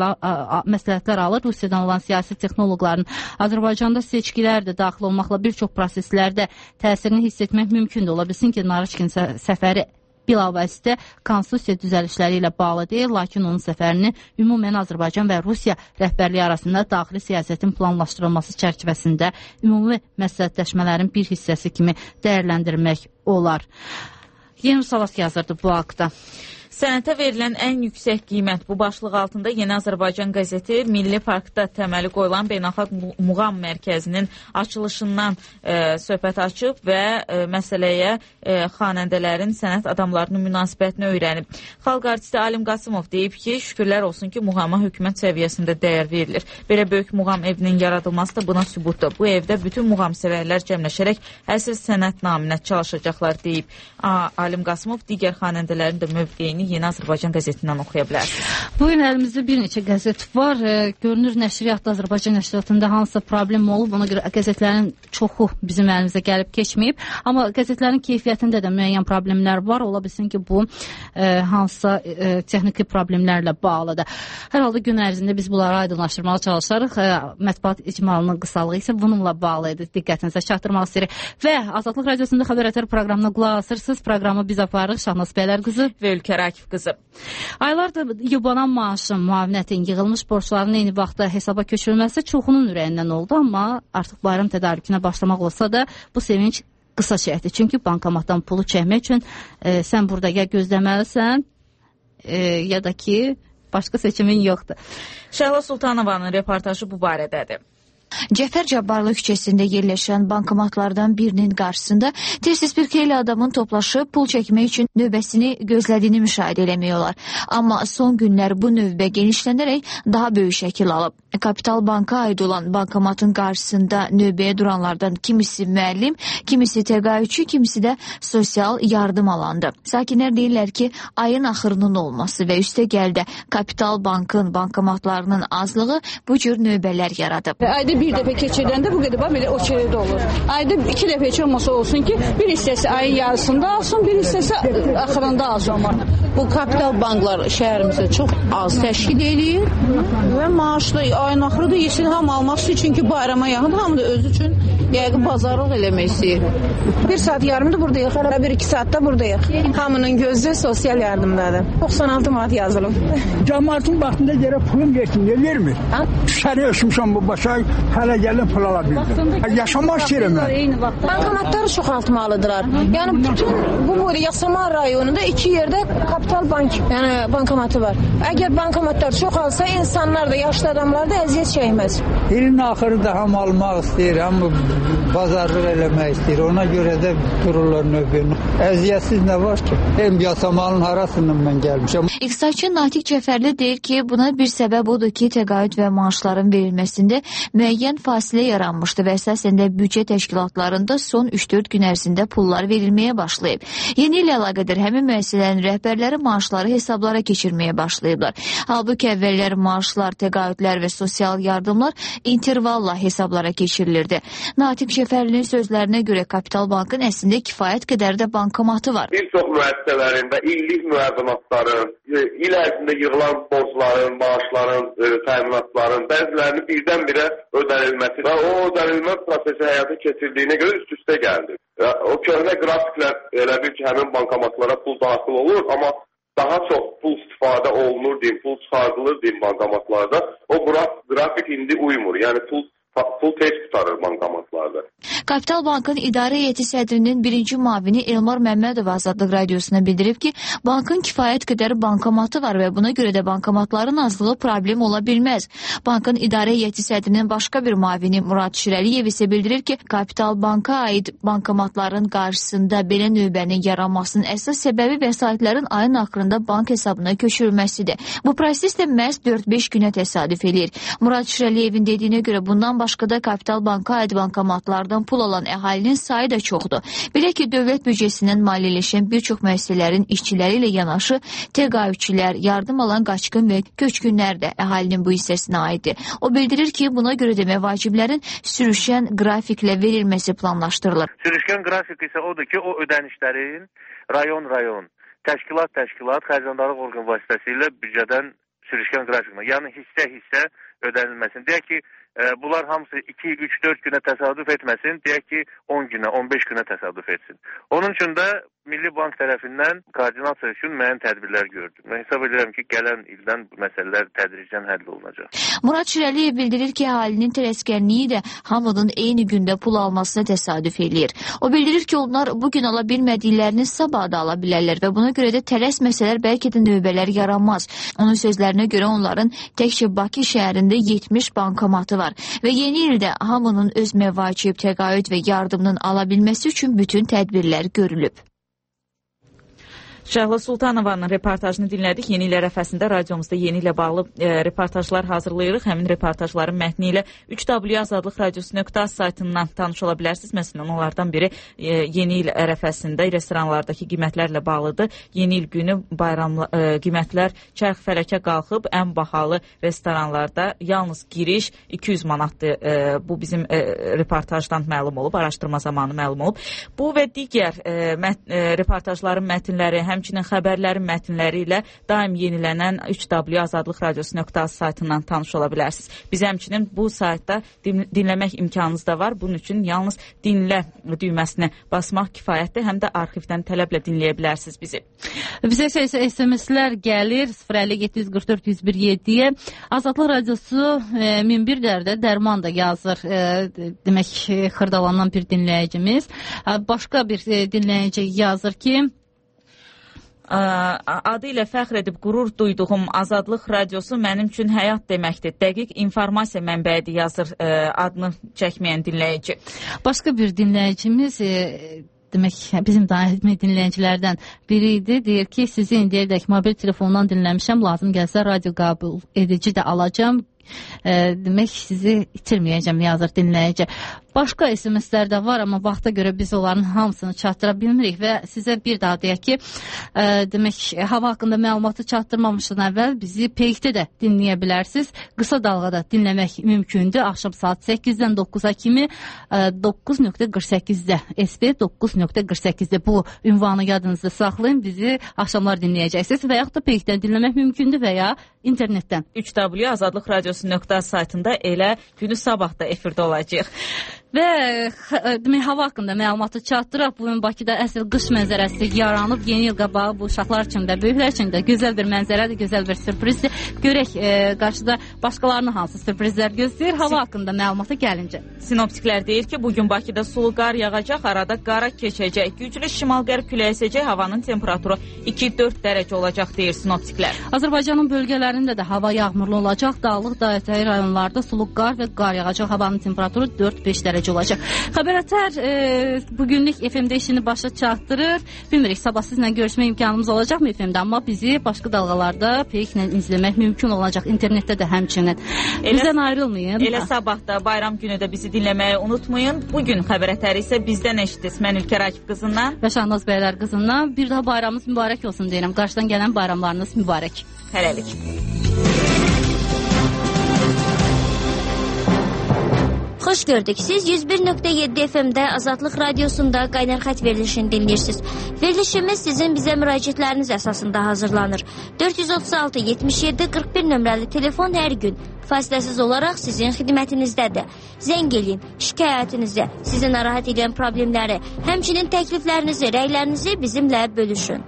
məsləhətlər alır. Rusiyadan olan siyasi texnoloqların Azərbaycanda seçkilər də daxil olmaqla bir çox proseslərdə təsirini hiss etmək mümkündür. Ola bilsin ki, Narışkin səfəri bilavasitə konstitusiya düzəlişləri ilə bağlı deyil, lakin onun səfərini ümumən Azərbaycan və Rusiya rəhbərliyi arasında daxili siyasətin planlaşdırılması çərçivəsində ümumi məsləhətləşmələrin bir hissəsi kimi dəyərləndirmək olar. Yeni Müsavat yazırdı bu haqda. Sənətə verilən ən yüksək qiymət bu başlıq altında Yeni Azərbaycan qəzeti Milli Parkda təməli qoyulan Beynəlxalq Muğam Mərkəzinin açılışından söhbət açıb və məsələyə xanəndələrin, sənət adamlarının münasibətini öyrənib. Xalq artisti Alim Qasımov deyib ki, şükürlər olsun ki, muğama hökumət səviyyəsində dəyər verilir. Belə böyük muğam evinin yaradılması da buna sübutdur. Bu evdə bütün muğam sevərlər cəmləşərək əsr sənət naminə çalışacaqlar, deyib Alim Qasımov. Digər xanəndələrin də mövqeyini Yeni Azərbaycan qəzetindən oxuya bilərsiniz. Bugün əlimizdə bir neçə qəzet var. Görünür nəşriyyatda Azərbaycan nəşriyyatında hansısa problem olub. Ona görə qəzetlərin çoxu bizim əlimizə gəlib keçməyib. Amma qəzetlərin keyfiyyətində də müəyyən problemlər var. Ola bilsin ki, bu hansısa texniki problemlərlə bağlıdır. Hər halda gün ərzində biz bunları aydınlaşdırmağa çalışarıq. Mətbuat icmalının qısalığı isə bununla bağlı idi. Diqqətinizə çatdırmaq istəyirik. Və Azadlıq Radiosunda Xəbər Ətər proqramına qulaq asırsınız. Proqramı biz aparırıq. Şahnaz Bəylər qızı və Ülkər Akif qızı. Aylardır yubanan maaşın, müavinətin, yığılmış borçların eyni vaxtda hesaba köçürülməsi çoxunun ürəyindən oldu, amma artıq bayram tədarükünə başlamaq olsa da bu sevinç qısa çəkdi. Çünki bankomatdan pulu çəkmək üçün sən burada ya gözləməlisən, ya da ki başqa seçimin yoxdur. Şəhla Sultanovanın reportajı bu barədədir. Cəfər Cabbarlı küçəsində yerləşən bankomatlardan birinin qarşısında tez-tez bir xeyli adamın toplaşıb pul çəkmək üçün növbəsini gözlədiyini müşahidə eləmək olar. Amma son günlər bu növbə genişlənərək daha böyük şəkil alıb. Kapital Banka aid olan bankomatın qarşısında növbəyə duranlardan kimisi müəllim, kimisi təqaüdçü, kimisi də sosial yardım alandı. Sakinlər deyirlər ki, ayın axırının olması və üstə gəldə Kapital Bankın bankomatlarının azlığı bu cür növbələr yaradıb. Ayda bir dəfə keçirdəndə bu qədər belə o çevrədə olur. Ayda 2 dəfə heç olmasa olsun ki, bir hissəsi ayın yarısında alsın, bir hissəsi axırında alsın. Bu kapital banklar şəhərimizdə çox az təşkil edir və maaşlı ayın axırı da yesin hamı alması üçün ki, bayrama yaxın hamı da özü üçün Yəqin bazarlıq eləmək istəyir. 1 saat yarımdır buradayıq, hələ 1-2 saatda buradayıq. Hamının gözü sosial yardımdadır. 96 manat yazılıb. Cəmaatın vaxtında yerə pulum getsin, niyə vermir? Səni ölçmüşəm bu başa, hələ gəlin pul ala bildim. Yaşamaq istəyirəm mən. Bankomatları çoxaltmalıdırlar. Yəni bütün bu Yasamal rayonunda 2 yerdə Kapital Bank, yəni bankomatı var. Əgər bankomatlar çoxalsa, insanlar da, yaşlı adamlar da əziyyət çəkməz. İlin axırı da ham almaq istəyir, ham bazarlıq eləmək istəyir. Ona görə də dururlar növbəni. Əziyyətsiz nə var ki? Hem Yasamalın harasından mən gəlmişəm. İqtisadçı Natiq Cəfərli deyir ki, buna bir səbəb odur ki, təqaüd və maaşların verilməsində müəyyən fasilə yaranmışdı və əsasən də büdcə təşkilatlarında son 3-4 gün ərzində pullar verilməyə başlayıb. Yeni ilə əlaqədar həmin müəssisələrin rəhbərləri maaşları hesablara keçirməyə başlayıblar. Halbuki əvvəllər maaşlar, təqaüdlər və sosial yardımlar intervalla hesablara keçirilirdi. Natiq Cəfərlinin sözlərinə görə Kapital Bankın əslində kifayət qədər də bankomatı var. Bir çox müəssisələrin və illik müəzzinatların, il ərzində yığılan borcların, maaşların, təminatların bəzilərini birdən-birə ödənilməsi və o ödənilmə prosesi həyata keçirdiyinə görə üst-üstə gəldi. O köhnə qrafiklər elə bil ki, həmin bankomatlara pul daxil olur, amma daha çox pul istifadə olunur deyim, pul çıxardılır deyim bankomatlarda. O qrafik indi uymur, yəni pul tez tutarır bankomatlarda. Kapital Bankın idarə heyəti sədrinin birinci müavini Elmar Məmmədov Azadlıq Radiosuna bildirib ki, bankın kifayət qədər bankomatı var və buna görə də bankomatların azlığı problem ola bilməz. Bankın idarə heyəti sədrinin başqa bir müavini Murad Şirəliyev isə bildirir ki, Kapital Banka aid bankomatların qarşısında belə növbənin yaranmasının əsas səbəbi vəsaitlərin ayın axırında bank hesabına köçürülməsidir. Bu proses də məhz 4-5 günə təsadüf eləyir. Murad Şirəliyevin dediyinə görə bundan başqa da Kapital Banka aid bankomatlardan pul alan əhalinin sayı da çoxdur. Belə ki, dövlət büdcəsindən maliyyələşən bir çox müəssisələrin işçiləri ilə yanaşı təqaüdçülər, yardım alan qaçqın və köçkünlər də əhalinin bu hissəsinə aiddir. O bildirir ki, buna görə də məvaciblərin sürüşkən qrafiklə verilməsi planlaşdırılır. Sürüşkən qrafik isə odur ki, o ödənişlərin rayon-rayon, təşkilat, xərcəndalıq orqan vasitəsilə büdcədən sürüşkən qrafiklə, yəni hissə-hissə ödənilməsin. Deyək ki, bunlar hamısı 2, 3, 4 günə təsadüf etməsin, deyək ki, 10 günə, 15 günə təsadüf etsin. Onun üçün də Milli Bank tərəfindən koordinasiya üçün müəyyən tədbirlər gördük. Mən hesab edirəm ki, gələn ildən bu məsələlər tədricən həll olunacaq. Murad Şirəliyev bildirir ki, əhalinin tələskənliyi də hamının eyni gündə pul almasına təsadüf eləyir. O bildirir ki, onlar bugün ala bilmədiklərini sabah da ala bilərlər və buna görə də tələsməsələr bəlkə də növbələr yaranmaz. Onun sözlərinə görə onların təkcə Bakı şəhərində 70 bankomatı var və yeni ildə hamının öz məvacib, təqaüd və yardımının ala bilməsi üçün bütün tədbirlər görülüb. Şəhla Sultanovanın reportajını dinlədik. Yeni il ərəfəsində radiomuzda yeni ilə bağlı reportajlar hazırlayırıq. Həmin reportajların mətni ilə 3w.azadlıqradiosu.az saytından tanış ola bilərsiniz. Məsələn, onlardan biri yeni il ərəfəsində restoranlardakı qiymətlərlə bağlıdır. Yeni il günü qiymətlər çərx fələkə qalxıb. Ən bahalı restoranlarda yalnız giriş 200 manatdır. Bu bizim reportajdan məlum olub, araşdırma zamanı məlum olub. Bu və digər reportajların mətnləri, həmçinin xəbərlərin mətnləri ilə daim yenilənən 3w.azadlıqradiosu.az saytından tanış ola bilərsiniz. Biz həmçinin bu saytda dinləmək imkanınız da var. Bunun üçün yalnız dinlə düyməsini basmaq kifayətdir. Həm də arxivdən tələblə dinləyə bilərsiniz bizi. Bizə SMS-lər gəlir 050-744-101-7-yə. Azadlıq Radiosu 1001-lərdə dərman da yazır. Demək, Xırdalanan bir dinləyicimiz. Başqa bir dinləyici yazır ki, adı ilə fəxr edib qürur duyduğum Azadlıq Radiosu mənim üçün həyat deməkdir. Dəqiq informasiya mənbəyidir, yazır adını çəkməyən dinləyici. Başqa bir dinləyicimiz demək, bizim daimi dinləyicilərdən biri idi. Deyir ki, sizi indiyədək mobil telefondan dinləmişəm, lazım gəlsə radio qəbul edici də alacam. Demək, sizi itirməyəcəm, yazır dinləyici. Başqa SMS-lər də var, amma vaxta görə biz onların hamısını çatdıra bilmirik və sizə bir daha deyək ki, demək, hava haqqında məlumatı çatdırmamışdan əvvəl bizi Peykdə də dinləyə bilərsiniz. Qısa dalğada dinləmək mümkündür. Axşam saat 8-dən 9-a kimi 9.48-də SP 9.48-də bu ünvanı yadınızda saxlayın. Bizi axşamlar dinləyəcəksiniz və yaxud da Peykdən dinləmək mümkündür və ya internetdən. 3w.azadlıqradiosu.az saytında elə günü sabah da efirdə olacaq. Və demək, hava haqqında məlumatı çatdıraq. Bugün Bakıda əsl qış mənzərəsi yaranıb. Yeni il qabağı bu uşaqlar üçün də, böyüklər üçün də gözəl bir mənzərədir, gözəl bir sürprizdir. Görək qarşıda başqalarını hansı sürprizlər gözləyir. Hava haqqında məlumata gəlincə. Sinoptiklər deyir ki, bugün Bakıda sulu qar yağacaq, arada qara keçəcək. Güclü şimal-qərb küləyi əsəcək, havanın temperaturu 2-4 dərəcə olacaq deyir sinoptiklər. Azərbaycanın bölgələrində də hava yağmurlu olacaq. Dağlıq dağətəyi rayonlarda sulu qar və qar yağacaq. Havanın temperaturu 4-5 dərəcə olacaq. Xəbərətər bugünlük FM-də işini başa çatdırır. Bilmirik, sabah sizlə görüşmə imkanımız olacaqmı FM-də, amma bizi başqa dalğalarda PEK-lə izləmək mümkün olacaq. İnternetdə də həmçinin. Bizdən ayrılmayın. Elə sabah da bayram günü də bizi dinləməyi unutmayın. Bugün xəbərətəri isə bizdən eşitdiniz. Mən Ülkər Akif qızından və Şahnaz bəylər qızından. Bir daha bayramınız mübarək olsun deyirəm. Qarşıdan gələn bayramlarınız mübarək. Hələlik. Xoş gördük. Siz 101.7 FM-də Azadlıq Radiosunda Qaynar Xətt verilişini dinləyirsiniz. Verilişimiz sizin bizə müraciətləriniz əsasında hazırlanır. 436-77-41 nömrəli telefon hər gün fasiləsiz olaraq sizin xidmətinizdədir. Zəng eləyin, şikayətinizi, sizi narahat edən problemləri, həmçinin təkliflərinizi, rəylərinizi bizimlə bölüşün.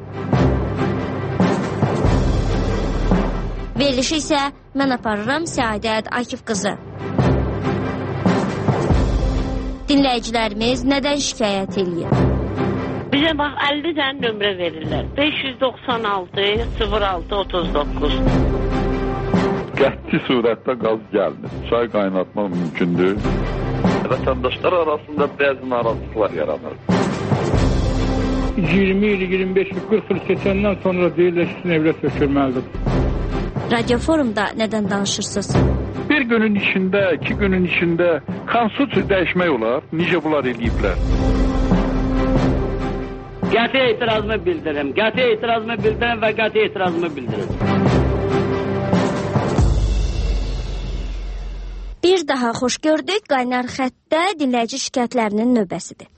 Verilişi isə mən aparıram, Səadət Akif qızı. Dinləyicilərimiz nədən şikayət edir? Bizə bax 50 dənə nömrə verirlər. 596-06-39. Qəti surətdə qaz gəlmir. Çay qaynatmaq mümkündür. Vətəndaşlar arasında bəzi narazılıqlar yaranır. 20 il, 25 il, 40 il keçəndən sonra deyirlər ki, evlə sökülməlidir. Radio forumda nədən danışırsınız? Bir günün içində, 2 günün içində konstitusiya dəyişmək olar. Necə bunlar eləyiblər? Qəti etirazımı bildirim. Qəti etirazımı bildirim və qəti etirazımı bildirim. Bir daha xoş gördük. Qaynar Xəttdə dinləyici şikayətlərinin növbəsidir.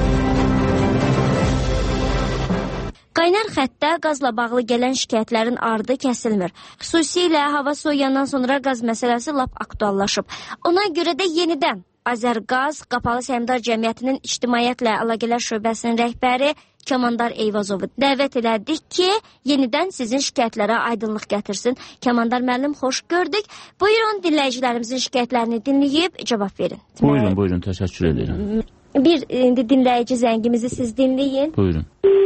Qaynar Xəttdə qazla bağlı gələn şikayətlərin ardı kəsilmir. Xüsusilə hava soyuyandan sonra qaz məsələsi lap aktuallaşıb. Ona görə də yenidən Azərqaz Qapalı Səhmdar Cəmiyyətinin İctimaiyyətlə Əlaqələr Şöbəsinin rəhbəri Kəmandar Eyvazovu dəvət elədik ki, yenidən sizin şikayətlərə aydınlıq gətirsin. Kəmandar müəllim, xoş gördük. Buyurun, dinləyicilərimizin şikayətlərini dinləyib cavab verin. Buyurun, təşəkkür edirəm. Bir dinləyici zəngimizi siz dinləyin. Buyurun.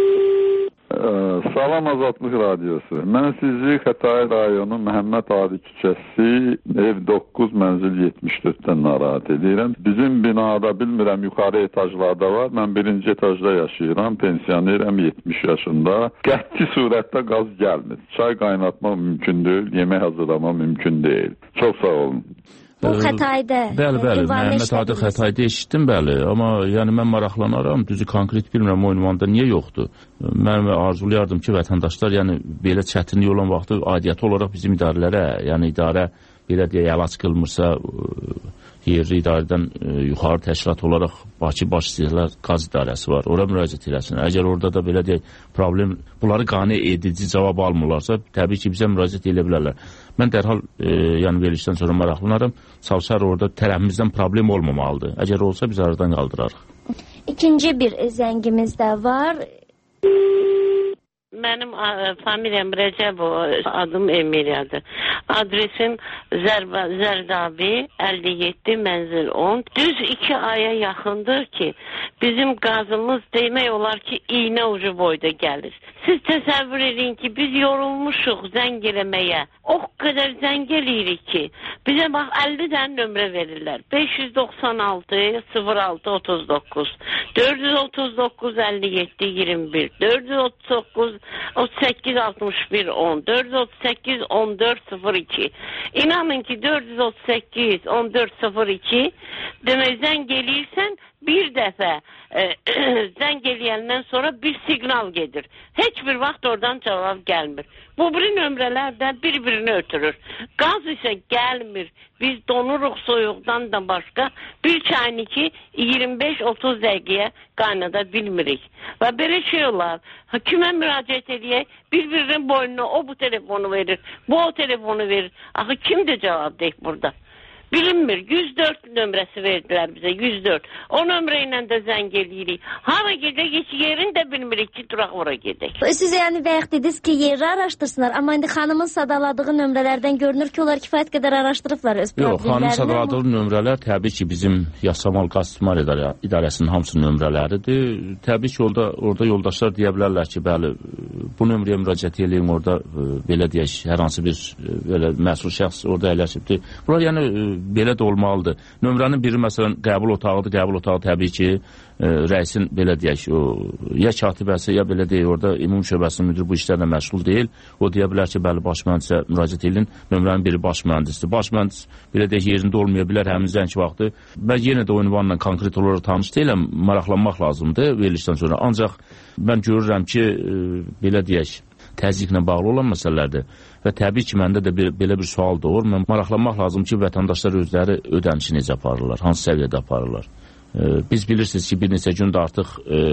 Salam Azadlıq Radiosu. Mən sizi Xətai rayonu Məhəmməd Adi küçəsi ev 9 mənzil 74-dən narahat edirəm. Bizim binada bilmirəm yuxarı etajlarda var. Mən birinci etajda yaşayıram. Pensionerəm, 70 yaşında. Qəti surətdə qaz gəlmir. Çay qaynatmaq mümkün deyil, yemək hazırlamaq mümkün deyil. Çox sağ olun. Bu Xətayda. Bəli, Məhəmməd Adi Xətayda eşitdim, bəli. Amma yəni mən maraqlanaram, düzü konkret bilmirəm o ünvanda niyə yoxdur. Mən arzulayardım ki, vətəndaşlar yəni belə çətinlik olan vaxtı aidiyyəti olaraq bizim idarələrə, yəni idarə belə deyə əlac qılmırsa, yerli idarədən yuxarı təşkilat olaraq Bakı Baş İstehsal Qaz İdarəsi var. Ora müraciət eləsin. Əgər orada da belə deyək problem, bunları qane edici cavab almırlarsa, təbii ki, bizə müraciət edə bilərlər. Mən dərhal yəni verilişdən sonra maraqlanarım. Savsar orada tərəfimizdən problem olmamalıdır. Əgər olsa biz aradan qaldırarıq. İkinci bir zəngimiz də var. Mənim familiyam Rəcəbov, adım Emiliyadır. Adresim Zərdabi 57 mənzil 10. Düz 2 aya yaxındır ki, bizim qazımız demək olar ki, iynə ucu boyda gəlir. Siz təsəvvür edin ki, biz yorulmuşuq zəng eləməyə. O qədər zəng eləyirik ki, bizə bax 50 dənə nömrə verirlər. 596 06 39 439 57 21 439 38 61 10 438 14 02. İnanın ki 438 14 02 demək zəng eləyirsən, bir dəfə zəng eləyəndən sonra bir siqnal gedir. Heç bir vaxt oradan cavab gəlmir. Bu biri nömrələr də bir-birini ötürür. Qaz isə gəlmir. Biz donuruq soyuqdan da başqa bir çayniki 25-30 dəqiqəyə qaynada bilmirik. Və belə şey olar. Kimə müraciət edək? Bir-birinin boynuna o bu telefonu verir, bu o telefonu verir. Axı kim də cavab deyik burada? Bilinmir. 104 nömrəsi verdilər bizə, 104. O nömrə ilə də zəng edirik. Hara gedək, heç yerini də bilmirik ki, duraq ora gedək. Siz yəni bayaq dediniz ki, yeri araşdırsınlar, amma indi xanımın sadaladığı nömrələrdən görünür ki, onlar kifayət qədər araşdırıblar öz problemlərini. Yox, xanım sadaladığı nömrələr təbii ki, bizim Yasamal Qaz İstismar İdarəsinin hamısının nömrələridir. Təbii ki, orada yoldaşlar deyə bilərlər ki, bəli, bu nömrəyə müraciət edeyim, orada belə deyək, hər hansı bir belə məsul şəxs orada əyləşibdir. Bunlar yəni belə də olmalıdır. Nömrənin biri məsələn qəbul otağıdır. Qəbul otağı təbii ki, rəisin belə deyək, ya katibəsi, ya belə deyək, orada ümumi şöbəsinin müdiri bu işlərlə məşğul deyil. O deyə bilər ki, bəli, baş mühəndisə müraciət edin. Nömrənin biri baş mühəndisdir. Baş mühəndis belə deyək, yerində olmaya bilər həmin zəng vaxtı. Mən yenə də o ünvanla konkret olaraq tanış deyiləm. Maraqlanmaq lazımdır verilişdən sonra. Ancaq mən görürəm ki, belə deyək, təzyiqlə bağlı olan məsələlərdir. Və təbii ki, məndə də belə bir sual doğur. Mən maraqlanmaq lazım ki, vətəndaşlar özləri ödənişi necə aparırlar, hansı səviyyədə aparırlar. Biz bilirsiniz ki, bir neçə gündə artıq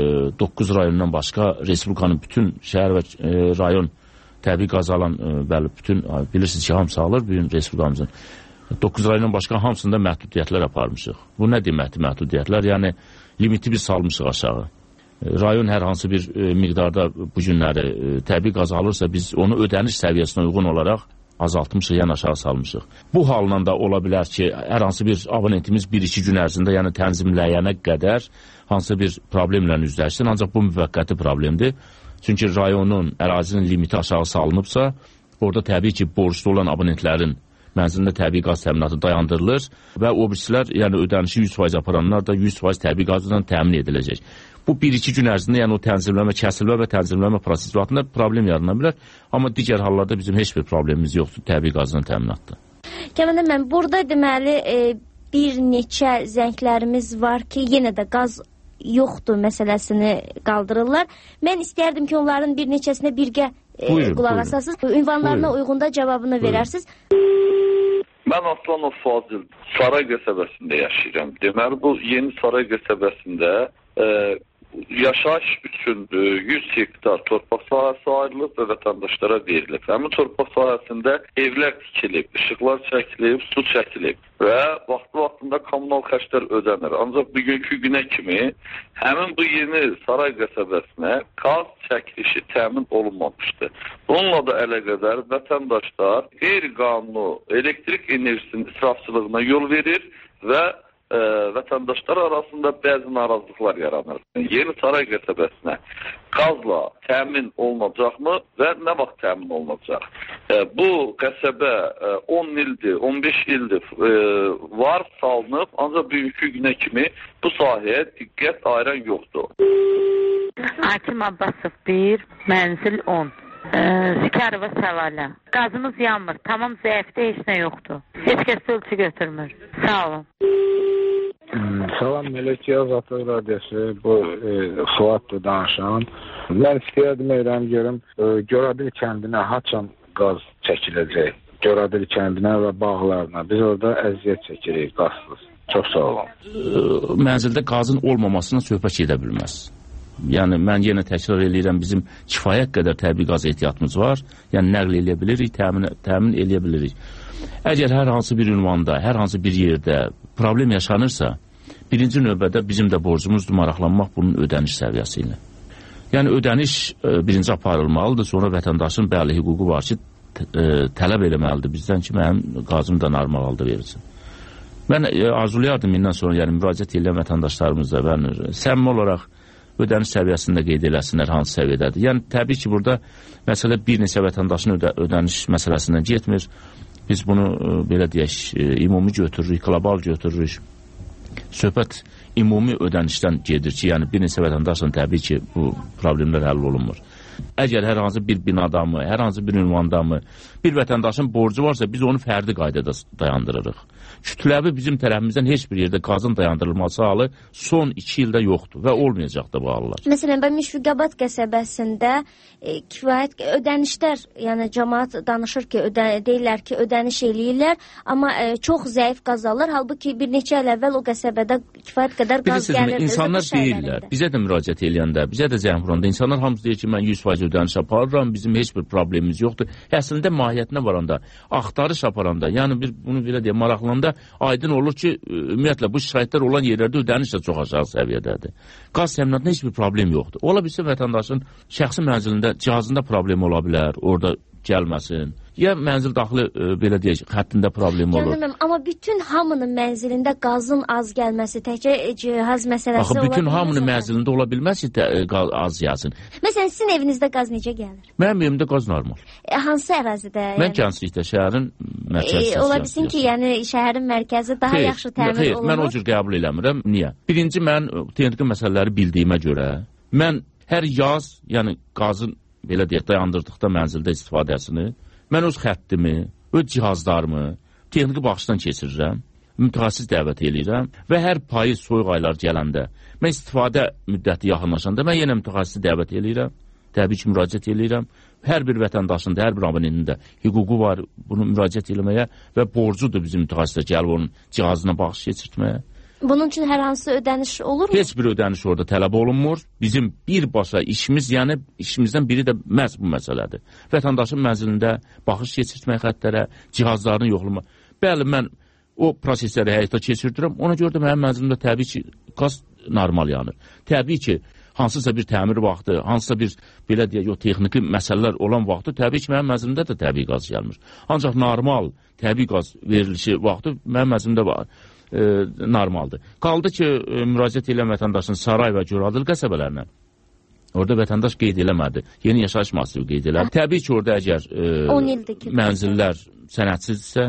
9 rayondan başqa Respublikanın bütün şəhər və rayon təbii qaz alan, bəli, bütün bilirsiniz ki, hamısı alır bu gün Respublikamızın. 9 rayondan başqa hamısında məhdudiyyətlər aparmışıq. Bu nə deməkdir məhdudiyyətlər? Yəni, limiti biz salmışıq aşağı. Rayon hər hansı bir miqdarda bu günləri təbii qaz alırsa, biz onu ödəniş səviyyəsinə uyğun olaraq azaltmışıq, yəni aşağı salmışıq. Bu halından da ola bilər ki, hər hansı bir abonentimiz 1-2 gün ərzində, yəni tənzimləyənə qədər hansı bir problemlə üzləşsin, ancaq bu müvəqqəti problemdir. Çünki rayonun, ərazinin limiti aşağı salınıbsa, orada təbii ki, borclu olan abonentlərin mənzilində təbii qaz təminatı dayandırılır və o birisilər, yəni ödənişi 100% aparanlar da 100% təbii qazdan təmin ediləcək. Bu 1-2 gün ərzində, yəni o tənzimləmə, kəsilmə və tənzimləmə prosesi vaxtında problem yarana bilər. Amma digər hallarda bizim heç bir problemimiz yoxdur, təbii qazdan təminatda. Kəmal mən burada deməli bir neçə zənglərimiz var ki, yenə də qaz yoxdur məsələsini qaldırırlar. Mən istərdim ki, onların bir neçəsinə birgə qulaq asasınız. Ünvanlarına uyğunda cavabını verərsiniz. Mən Aslanov Fazil Saray qəsəbəsində yaşayıram. Deməli, bu yeni Saray qəsəbəsində yaşayış üçün 100 hektar torpaq sahəsi ayrılıb və vətəndaşlara verilib. Həmin torpaq sahəsində evlər tikilib, işıqlar çəkilib, su çəkilib və vaxtında kommunal xərclər ödənir. Ancaq bugünkü günə kimi həmin bu yeni Saray qəsəbəsinə qaz çəkilişi təmin olunmamışdır. Bununla da əlaqədar vətəndaşlar qeyri-qanuni elektrik enerjisinin israfçılığına yol verir və vətəndaşlar arasında bəzi narazılıqlar yaranır. Yeni Saray qəsəbəsinə qazla təmin olunacaqmı və nə vaxt təmin olunacaq? Bu qəsəbə 10 ildir, 15 ildir var, salınıb, ancaq bugünkü günə kimi bu sahəyə diqqət ayıran yoxdur. Hakim Abbasov 1, mənzil 10. Sikarova Səvalə. Qazımız yanmır, tamam zəifdə heç nə yoxdur. Heç kəs ölçü götürmür. Sağ olun. Salam, Mələkə Azadlıq Radiosu, bu Fuaddır danışan. Mən istəyərdim öyrəm Göradil kəndinə haçan qaz çəkiləcək. Göradil kəndinə və bağlarına. Biz orada əziyyət çəkirik qazsız. Çox sağ olun. Mənzildə qazın olmamasına söhbət edə bilməz. Yəni, mən yenə təkrar edirəm, bizim kifayət qədər təbii qaz ehtiyatımız var. Yəni, nəql edə bilirik, təmin edə bilirik. Əgər hər hansı bir ünvanda, hər hansı bir yerdə problem yaşanırsa, birinci növbədə bizim də borcumuzdur maraqlanmaq bunun ödəniş səviyyəsi ilə. Yəni, ödəniş birinci aparılmalıdır, sonra vətəndaşın bəli hüququ var ki, tələb eləməlidir bizdən ki, mənim qazım da normal halda verilsin. Mən arzulayardım indən sonra, yəni müraciət edən vətəndaşlarımızda səmimi olaraq ödəniş səviyyəsində qeyd eləsinlər, hansı səviyyədədir. Yəni, təbii ki, burada məsələ bir neçə vətəndaşın ödəniş məsələsindən getmir. Biz bunu, belə deyək, ümumi götürürük, qlobal götürürük. Söhbət ümumi ödənişdən gedir ki, yəni bir neçə vətəndaşla təbii ki, bu problemlər həll olunmur. Əgər hər hansı bir binadamı, hər hansı bir ünvandamı bir vətəndaşın borcu varsa, biz onu fərdi qaydada dayandırırıq. Kütləvi bizim tərəfimizdən heç bir yerdə qazın dayandırılması halı son 2 ildə yoxdur və olmayacaq da bu hallar. Məsələn, Müşfiqabad qəsəbəsində kifayət ödənişlər, yəni cəmaət danışır ki, deyirlər ki, ödəniş eləyirlər, amma çox zəif qaz alır. Halbuki bir neçə il əvvəl o qəsəbədə kifayət qədər qaz gəlirdi. İnsanlar deyirlər, bizə də müraciət eləyəndə, bizə də zəng vuranda, insanlar hamısı deyir ki, mən 100% 100% ödəniş aparıram, bizim heç bir problemimiz yoxdur. Əslində mahiyyətinə varanda, axtarış aparanda, yəni bunu belə deyək, maraqlananda aydın olur ki, ümumiyyətlə bu şikayətlər olan yerlərdə ödəniş də çox aşağı səviyyədədir. Qaz təminatında heç bir problem yoxdur. Ola bilsə vətəndaşın şəxsi mənzilində, cihazında problem ola bilər, orada gəlməsin. Ya mənzil daxili belə deyək, xəttində problem olur. Gəlməm, amma bütün hamının mənzilində qazın az gəlməsi təkcə cihaz məsələsi ola bilməz. Bütün hamının mənzilində ola bilməz ki, az gəlsin. Məsələn, sizin evinizdə qaz necə gəlir? Mənim evimdə qaz normal. Hansı ərazidə? Mən Gənclikdə, şəhərin mərkəzi. Ola bilsin ki, yəni şəhərin mərkəzi daha yaxşı təmin olunur. Mən o cür qəbul eləmirəm. Niyə? Birinci, mən texniki məsələləri bildiyimə görə, mən hər yaz, yəni qazın belə deyək, dayandırdıqda mənzildə istifadəsini, mən öz xəttimi, öz cihazlarımı texniki baxışdan keçirirəm, mütəxəssis dəvət edirəm və hər payız soyuq aylar gələndə, mən istifadə müddəti yaxınlaşanda, mən yenə mütəxəssisi dəvət edirəm, təbii ki, müraciət edirəm. Hər bir vətəndaşın da, hər bir abonentinin də hüququ var bunu müraciət eləməyə və borcudur bizim mütəxəssislər gəlib onun cihazına baxış keçirtməyə. Bunun üçün hər hansı ödəniş olurmu? Heç bir ödəniş orada tələb olunmur. Bizim birbaşa işimiz, yəni işimizdən biri də məhz bu məsələdir. Vətəndaşın mənzilində baxış keçirtmək xəttlərə, cihazlarını yoxlama. Bəli, mən o prosesləri həyata keçirdirəm. Ona görə də mənim mənzilimdə təbii ki, qaz normal yanır. Təbii ki, hansısa bir təmir vaxtı, hansısa bir belə deyək, texniki məsələlər olan vaxtı, təbii ki, mənim mənzilimdə də təbii qaz gəlmir. Ancaq normal təbii qaz verilişi vaxtı mənim mənzilimdə var. Normaldır. Qaldı ki, müraciət edən vətəndaşın Saray və Göradıl qəsəbələrinə orada vətəndaş qeyd eləmədi. Yeni yaşayış massivi qeyd elədi. Təbii ki, orada əgər mənzillər sənədsizdirsə,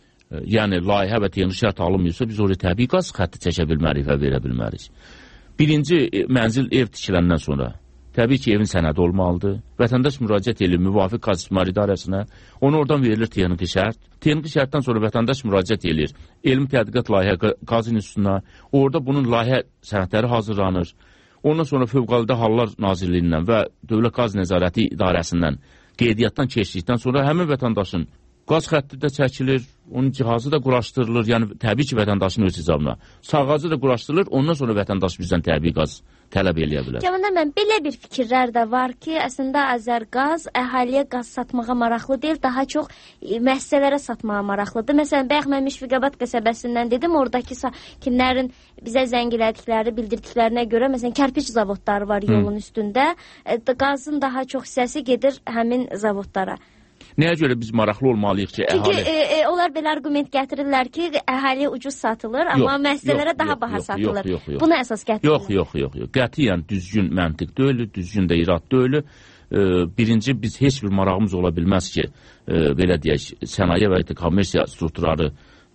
yəni layihə və texniki şərt alınmıyorsa, biz orada təbii qaz xətti çəkə bilmərik və verə bilmərik. Birinci, mənzil ev tikiləndən sonra təbii ki, evin sənədi olmalıdır. Vətəndaş müraciət edir müvafiq qaz istismar idarəsinə. Ona oradan verilir texniki şərt. Texniki şərtdən sonra vətəndaş müraciət edir elmi tədqiqat layihə qaz institutuna. Orada bunun layihə sənədləri hazırlanır. Ondan sonra Fövqəladə Hallar Nazirliyindən və Dövlət Qaz Nəzarəti İdarəsindən qeydiyyatdan keçdikdən sonra həmin vətəndaşın qaz xətti də çəkilir, onun cihazı da quraşdırılır, yəni təbii ki, vətəndaşın öz hesabına. Sağacı da quraşdırılır, ondan sonra vətəndaş bizdən təbii qaz tələb eləyə bilər. Cəmanə, mən belə bir fikirlər də var ki, əslində Azərqaz əhaliyə qaz satmağa maraqlı deyil, daha çox müəssisələrə satmağa maraqlıdır. Məsələn, bayaq mən Mişviqabad qəsəbəsindən dedim, oradakı sakinlərin bizə zəng elədikləri, bildirdiklərinə görə, məsələn, kərpiç zavodları var yolun üstündə, qazın daha çox hissəsi gedir həmin zavodlara. Nəyə görə biz maraqlı olmalıyıq ki, əhali... Çünki onlar belə argument gətirirlər ki, əhaliyə ucuz satılır, amma müəssisələrə daha baha satılır. Buna əsas gətirirlər. Yox. Qətiyyən düzgün məntiq deyil, düzgün də irad deyil. Birinci, biz heç bir marağımız ola bilməz ki, belə deyək, sənaye və kommersiya strukturları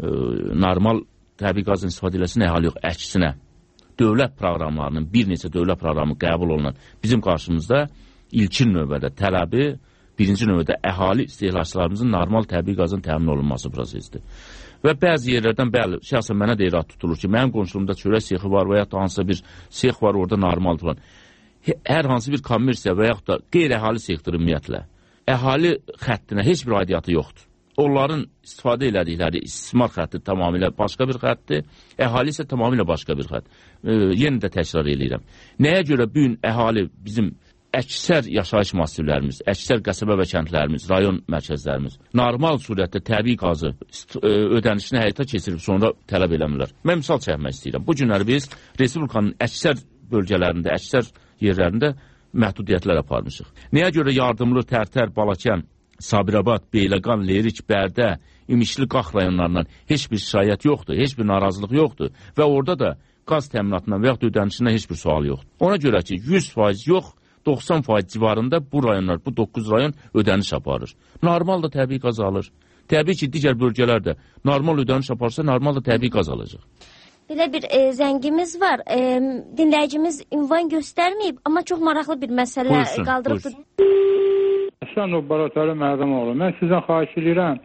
normal təbii qazın istifadə eləsin, əhali yox, əksinə. Dövlət proqramlarının, bir neçə dövlət proqramı qəbul olunan bizim qarşımızda ilkin növbədə tələbi, birinci növbədə əhali istehlakçılarımızın normal təbii qazın təmin olunması prosesidir. Və bəzi yerlərdən, bəli, şəxsən mənə də irad tutulur ki, mənim qonşulumda çörək sexi var və yaxud da hansısa bir sex var, orada normal falan. Hər hansı bir kommersiya və yaxud da qeyri-əhali sektoru ümumiyyətlə, əhali xəttinə heç bir aidiyyatı yoxdur. Onların istifadə elədikləri istismar xətti tamamilə başqa bir xətdir, əhali isə tamamilə başqa bir xətt. Yenə də təkrar edirəm. Nəyə görə bu gün əhali bizim əksər yaşayış massivlərimiz, əksər qəsəbə və kəndlərimiz, rayon mərkəzlərimiz normal surətdə təbii qazı ödənişini həyata keçirib sonra tələb eləmirlər. Mən misal çəkmək istəyirəm. Bu günləri biz Respublikanın əksər bölgələrində, əksər yerlərində məhdudiyyətlər aparmışıq. Nəyə görə Yardımlı, Tərtər, Balakən, Sabirabad, Beyləqan, Lerik, Bərdə, İmişli, Qax rayonlarından heç bir şikayət yoxdur, heç bir narazılıq yoxdur və orada da qaz təminatından və yaxud ödənişindən heç bir sual yoxdur. Ona görə ki, 100% yox, 90% civarında bu rayonlar, bu 9 rayon ödəniş aparır. Normal da təbii qaz alır. Təbii ki, digər bölgələr də normal ödəniş aparsa, normal da təbii qaz alacaq. Belə bir zəngimiz var. Dinləyicimiz ünvan göstərməyib, amma çox maraqlı bir məsələ qaldırıbdır. Sən o Baratəli Mərdamoğlu, mən sizdən xahiş edirəm.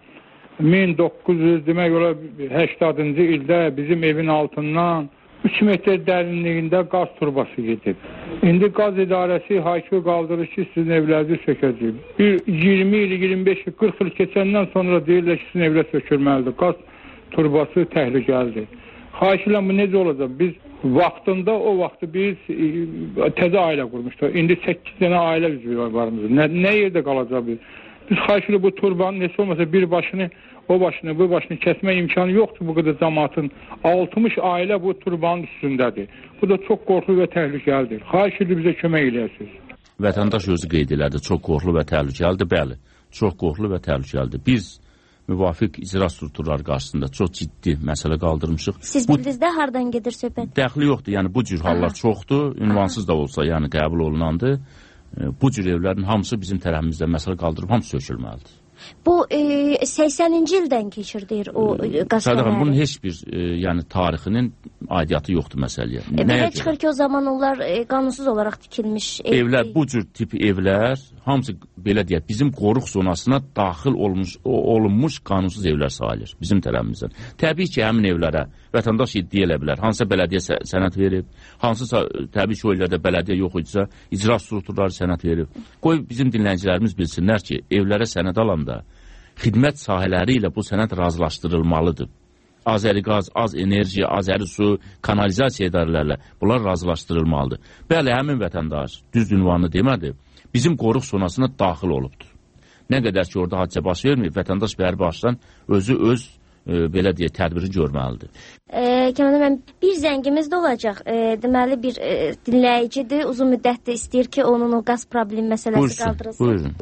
1900 demək olar 80-cı ildə bizim evin altından 3 metr dərinliyində qaz turbası gedib. İndi qaz idarəsi haykı qaldırır ki, sizin evlərinizi sökəcək. 20 il, 25 il, 40 il keçəndən sonra deyirlər ki, sizin evlər sökülməlidir. Qaz turbası təhlükəlidir. Xahiş edirəm, bu necə olacaq? Biz Vaxtında o vaxtı biz təzə ailə qurmuşduq. İndi 8 dənə ailə üzvü var. Nə yerdə qalacaq biz? Biz xahiş edirik bu turbanın neçə olmasa bir başını, o başını, bu başını kəsmə imkanı yoxdur bu qədər cəmaatın. 60 ailə bu turbanın üstündədir. Bu da çox qorxulu və təhlükəlidir. Xahiş edirik bizə kömək eləyəsiniz. Vətəndaş özü qeyd elədi, çox qorxulu və təhlükəlidir. Bəli, çox qorxulu və təhlükəlidir. Biz müvafiq icra strukturları qarşısında çox ciddi məsələ qaldırmışıq. Siz bildinizdə hardan gedir söhbət? Dəxli yoxdur, yəni bu cür hallar çoxdur, ünvansız da olsa, yəni qəbul olunandır. Bu cür evlərin hamısı bizim tərəfimizdə məsələ qaldırıb hamısı sökülməlidir. Bu 80-ci ildən keçir o qaz fənəri. Bunun heç bir yəni tarixinin aidiyyatı yoxdur məsələyə. Belə çıxır ki, o zaman onlar qanunsuz olaraq tikilmiş evlər, bu cür tip evlər hamısı belə deyək, bizim qoruq zonasına daxil olunmuş qanunsuz evlər sayılır bizim tərəfimizdən. Təbii ki, həmin evlərə vətəndaş iddia elə bilər. Hansısa bələdiyyə sənəd verib, hansısa təbii ki, o illərdə bələdiyyə yox idisə, icra strukturları sənəd verib. Qoy bizim dinləyicilərimiz bilsinlər ki, evlərə sənəd alanda xidmət sahələri ilə bu sənəd razılaşdırılmalıdır. Azəriqaz, Az Enerji, Azəri Su, kanalizasiya idarələrlə bunlar razılaşdırılmalıdır. Bəli, həmin vətəndaş düz ünvanını demədi, bizim qoruq zonasına daxil olubdur. Nə qədər ki, orada hadisə baş verməyib, vətəndaş bəhər başdan özü belə deyək, tədbiri görməlidir. Kəmal mən bir zəngimiz də olacaq. Deməli, bir dinləyicidir, uzun müddətdir istəyir ki, onun o qaz problemi məsələsi qaldırılsın. Buyurun.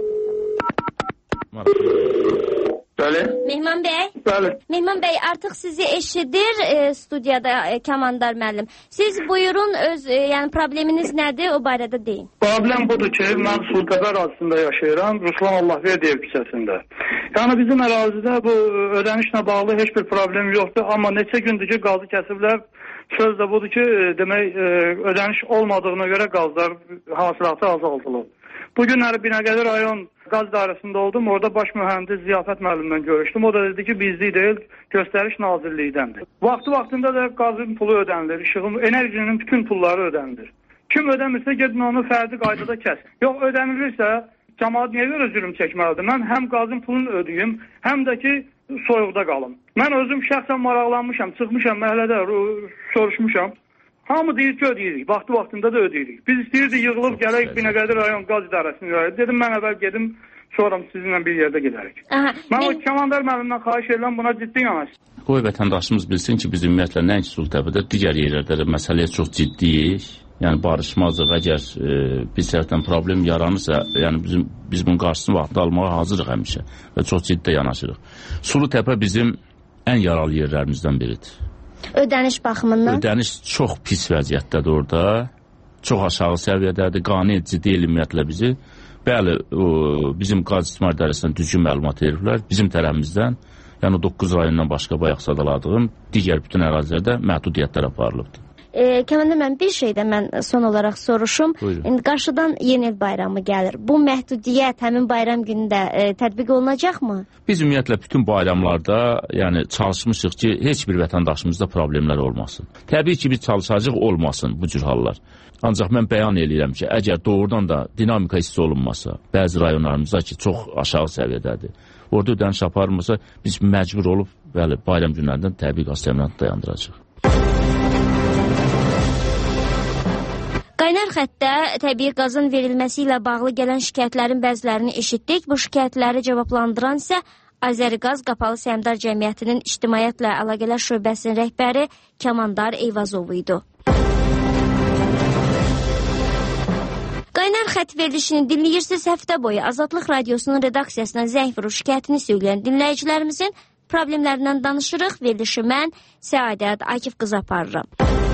Bəli. Mehman bəy? Bəli. Mehman bəy, artıq sizi eşidir studiyada Kəmandar müəllim. Siz buyurun, yəni probleminiz nədir, o barədə deyin. Problem budur ki, mən Sultəbə ərazisində yaşayıram, Ruslan Allahverdiyev küçəsində. Yəni bizim ərazidə bu ödənişlə bağlı heç bir problem yoxdur, amma neçə gündür ki, qazı kəsiblər. Söz də budur ki, demək, ödəniş olmadığına görə qazlar hasilatı azaldılıb. Bugünləri Binəqədi rayon qaz dairəsində oldum. Orada baş mühəndis Ziyafət müəllimlə görüşdüm. O da dedi ki, bizlik deyil, göstəriş nazirlikdəndir. Vaxtında da qazın pulu ödənilir, işığın, enerjinin bütün pulları ödənilir. Kim ödəmirsə, gedin onu fərdi qaydada kəs. Yox, ödənilirsə, cəmaat niyə görə zülüm çəkməlidir? Mən həm qazın pulunu ödəyim, həm də ki, soyuqda qalım. Mən özüm şəxsən maraqlanmışam, çıxmışam məhəllədə, soruşmuşam. Hamı deyir ki, ödeyirik. Vaxtında da ödeyirik. Biz istəyirdik, yığılıb gələk Binəqədi rayon qaz idarəsini yürəyik. Dedim, mən əvvəl gedim, sonra sizinlə bir yerdə gedərik. Mən o Kəmandar müəllimdən xahiş edirəm, buna ciddi yanaşsın. Qoy vətəndaşımız bilsin ki, biz ümumiyyətlə nəinki Sultəbədə, digər yerlərdə də məsələyə çox ciddiyik. Yəni, barışmazıq. Əgər bir tərəfdən problem yaranırsa, yəni biz bunun qarşısını vaxtda almağa hazırıq həmişə və çox ciddi yanaşırıq. Sulutəpə bizim ən yaralı yerlərimizdən biridir. Ödəniş baxımından? Ödəniş çox pis vəziyyətdədir orada. Çox aşağı səviyyədədir. Qane edici deyil ümumiyyətlə bizi. Bəli, bizim qaz istismar idarəsindən düzgün məlumat veriblər. Bizim tərəfimizdən, yəni 9 rayondan başqa bayaq sadaladığım digər bütün ərazilərdə məhdudiyyətlər aparılıbdır. Kəmanda mən bir şey də mən son olaraq soruşum. İndi qarşıdan yeni il bayramı gəlir. Bu məhdudiyyət həmin bayram günündə tətbiq olunacaqmı? Biz ümumiyyətlə bütün bayramlarda yəni çalışmışıq ki, heç bir vətəndaşımızda problemlər olmasın. Təbii ki, biz çalışacağıq olmasın bu cür hallar. Ancaq mən bəyan edirəm ki, əgər doğrudan da dinamika hiss olunmasa, bəzi rayonlarımızda ki, çox aşağı səviyyədədir. Orada ödəniş aparılmasa, biz məcbur olub, bəli, bayram günlərindən təbii qaz təminatı dayandıracaq. Qaynar xəttdə təbii qazın verilməsi ilə bağlı gələn şikayətlərin bəzilərini eşitdik. Bu şikayətləri cavablandıran isə Azəriqaz Qapalı Səhmdar Cəmiyyətinin İctimaiyyətlə Əlaqələr Şöbəsinin rəhbəri Kəmandar Eyvazov idi. Qaynar xətt verilişini dinləyirsiniz. Həftə boyu Azadlıq Radiosunun redaksiyasına zəng vurub şikayətini söyləyən dinləyicilərimizin problemlərindən danışırıq. Verilişi mən Səadət Akif qız aparıram.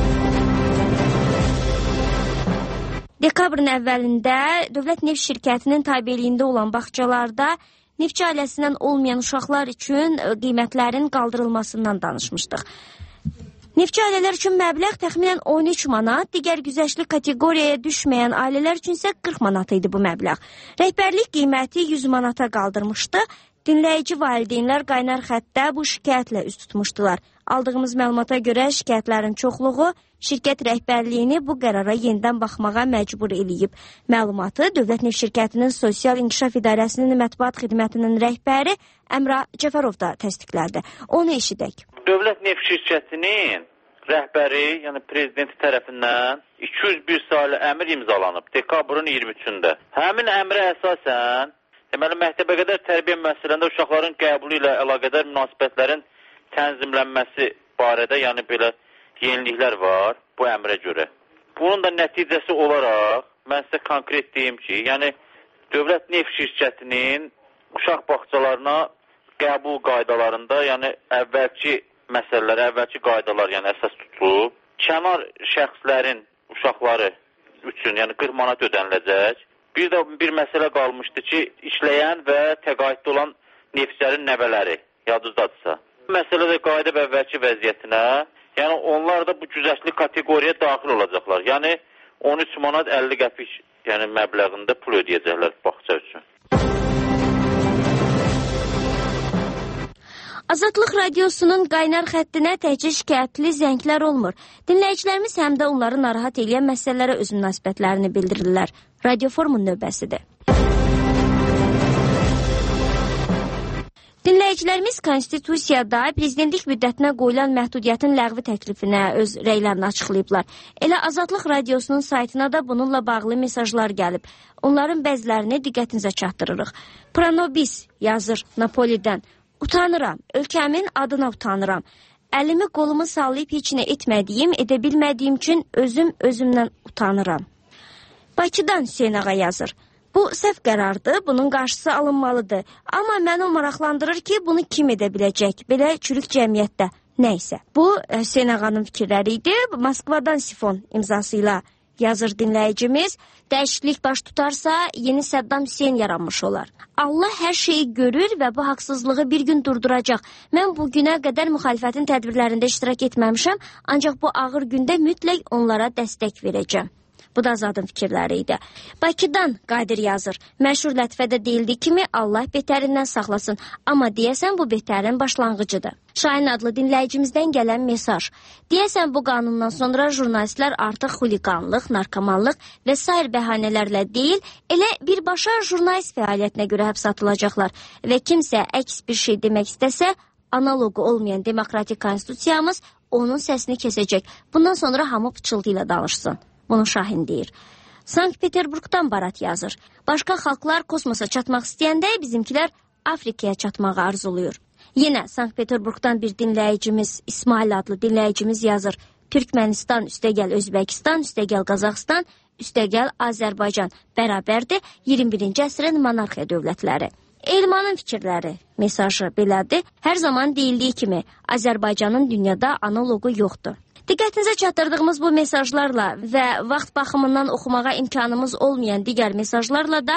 Dekabrın əvvəlində Dövlət Neft Şirkətinin tabeliyində olan bağçalarda neftçi ailəsindən olmayan uşaqlar üçün qiymətlərin qaldırılmasından danışmışdıq. Neftçi ailələr üçün məbləğ təxminən 13 manat, digər güzəştli kateqoriyaya düşməyən ailələr üçün isə 40 manat idi bu məbləğ. Rəhbərlik qiyməti 100 manata qaldırmışdı. Dinləyici valideynlər qaynar xəttdə bu şikayətlə üz tutmuşdular. Aldığımız məlumata görə şikayətlərin çoxluğu şirkət rəhbərliyini bu qərara yenidən baxmağa məcbur eləyib. Məlumatı Dövlət Neft Şirkətinin Sosial İnkişaf İdarəsinin mətbuat xidmətinin rəhbəri Əmrah Cəfərov da təsdiqlədi. Onu eşidək. Dövlət Neft Şirkətinin rəhbəri, yəni prezidenti tərəfindən 201 saylı əmr imzalanıb dekabrın 23-də. Həmin əmrə əsasən, deməli, məktəbə qədər tərbiyə müəssisələrində uşaqların qəbulu ilə əlaqədar münasibətlərin tənzimlənməsi barədə, yəni belə yeniliklər var bu əmrə görə. Bunun da nəticəsi olaraq, mən sizə konkret deyim ki, yəni Dövlət Neft şirkətinin uşaq bağçalarına qəbul qaydalarında, yəni əvvəlki məsələlər, əvvəlki qaydalar yəni əsas tutulub. Kənar şəxslərin uşaqları üçün yəni 40 manat ödəniləcək. Bir də bir məsələ qalmışdı ki, işləyən və təqaüddə olan neftçilərin nəvələri, yadınızdadırsa. Bu məsələ də qayıdıb əvvəlki vəziyyətinə, yəni onlar da bu güzəştli kateqoriyaya daxil olacaqlar. Yəni 13 manat 50 qəpik yəni məbləğində pul ödəyəcəklər bağça üçün. Azadlıq radiosunun qaynar xəttinə təkcə şikayətli zənglər olmur. Dinləyicilərimiz həm də onları narahat edən məsələlərə öz münasibətlərini bildirirlər. Radioforumun növbəsidir. Dinləyicilərimiz konstitusiyada prezidentlik müddətinə qoyulan məhdudiyyətin ləğvi təklifinə öz rəylərini açıqlayıblar. Elə Azadlıq radiosunun saytına da bununla bağlı mesajlar gəlib. Onların bəzilərini diqqətinizə çatdırırıq. Pranobis yazır Napolidən. Utanıram, ölkəmin adına utanıram. Əlimi qolumu sallayıb heç nə etmədiyim, edə bilmədiyim üçün özümdən utanıram. Bakıdan Hüseyin ağa yazır. Bu səhv qərardır, bunun qarşısı alınmalıdır. Amma məni o maraqlandırır ki, bunu kim edə biləcək, belə çürük cəmiyyətdə, nəysə. Bu, Hüseyin ağanın fikirləri idi. Moskvadan sifon imzası ilə yazır dinləyicimiz. Dəyişiklik baş tutarsa, yeni Səddam Hüseyin yaranmış olar. Allah hər şeyi görür və bu haqsızlığı bir gün durduracaq. Mən bu günə qədər müxalifətin tədbirlərində iştirak etməmişəm, ancaq bu ağır gündə mütləq onlara dəstək verəcəm. Bu da Azadın fikirləri idi. Bakıdan Qadir yazır. Məşhur lətifədə deyildiyi kimi Allah betərindən saxlasın. Amma deyəsən bu betərin başlanğıcıdır. Şahin adlı dinləyicimizdən gələn mesaj. Deyəsən bu qanundan sonra jurnalistlər artıq xuliqanlıq, narkomanlıq və sair bəhanələrlə deyil, elə birbaşa jurnalist fəaliyyətinə görə həbs atılacaqlar. Və kimsə əks bir şey demək istəsə, analogu olmayan demokratik konstitusiyamız onun səsini kəsəcək. Bundan sonra hamı pıçıltı ilə danışsın. Bunu Şahin deyir. Sankt-Peterburqdan Barat yazır. Başqa xalqlar kosmosa çatmaq istəyəndə bizimkilər Afrikaya çatmağı arzuluyur. Yenə Sankt-Peterburqdan bir dinləyicimiz, İsmail adlı dinləyicimiz yazır. Türkmənistan, üstəgəl Özbəkistan, üstəgəl Qazaxıstan, üstəgəl Azərbaycan bərabərdir 21-ci əsrin monarxiya dövlətləri. Elmanın fikirləri mesajı belədir. Hər zaman deyildiyi kimi Azərbaycanın dünyada analogu yoxdur. Diqqətinizə çatdırdığımız bu mesajlarla və vaxt baxımından oxumağa imkanımız olmayan digər mesajlarla da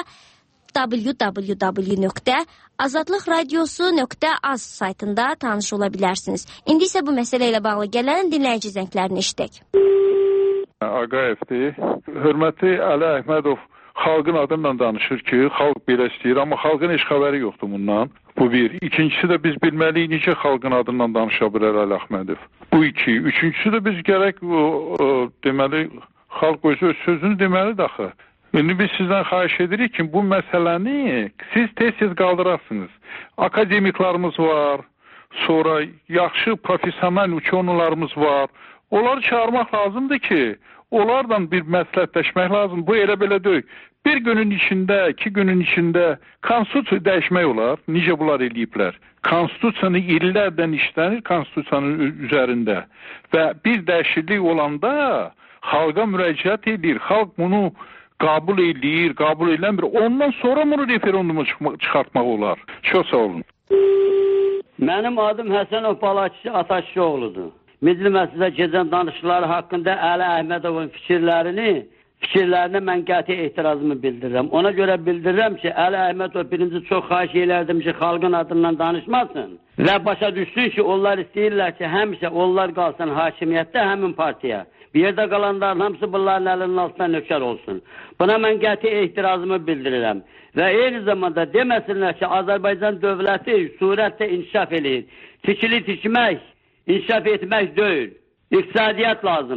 www.azadlıqradiosu.az saytında tanış ola bilərsiniz. İndi isə bu məsələ ilə bağlı gələn dinləyici zənglərini eşidək. Ağayevdir. Hörmətli Əli Əhmədov xalqın adıyla danışır ki, xalq belə istəyir, amma xalqın heç xəbəri yoxdur bundan. Bu bir. İkincisi də biz bilməliyik necə xalqın adından danışa bilər Əli Əhmədov. Bu iki. Üçüncüsü də biz gərək deməli, xalq öz sözünü deməlidir axı. İndi biz sizdən xahiş edirik ki, bu məsələni siz tez-tez qaldırasınız. Akademiklarımız var, sonra yaxşı profesional uçonularımız var. Onları çağırmaq lazımdır ki, onlardan bir məsləhətləşmək lazım. Bu elə belə deyil. Bir günün içində, 2 günün içində konstitusiya dəyişmək olar. Necə bunlar eləyiblər? Konstitusiyanı illərdən işlənir konstitusiyanın üzərində. Və bir dəyişiklik olanda xalqa müraciət edir. Xalq bunu qəbul eləyir, qəbul eləmir. Ondan sonra bunu referenduma çıxartmaq olar. Çox sağ olun. Mənim adım Həsənov Balakişi Ataşoğludur. Milli Məclisə keçən danışıqları haqqında Əli Əhmədovun fikirlərinə mən qəti etirazımı bildirirəm. Ona görə bildirirəm ki, Əli Əhmədov birinci çox xahiş elərdim ki, xalqın adından danışmasın və başa düşsün ki, onlar istəyirlər ki, həmişə onlar qalsın hakimiyyətdə həmin partiya. Bir yerdə qalanların hamısı bunların əlinin altına nökər olsun. Buna mən qəti etirazımı bildirirəm. Və eyni zamanda deməsinlər ki, Azərbaycan dövləti surətdə inkişaf eləyir. Tikili tikmək, İnkişaf etmək deyil, iqtisadiyyat lazımdır.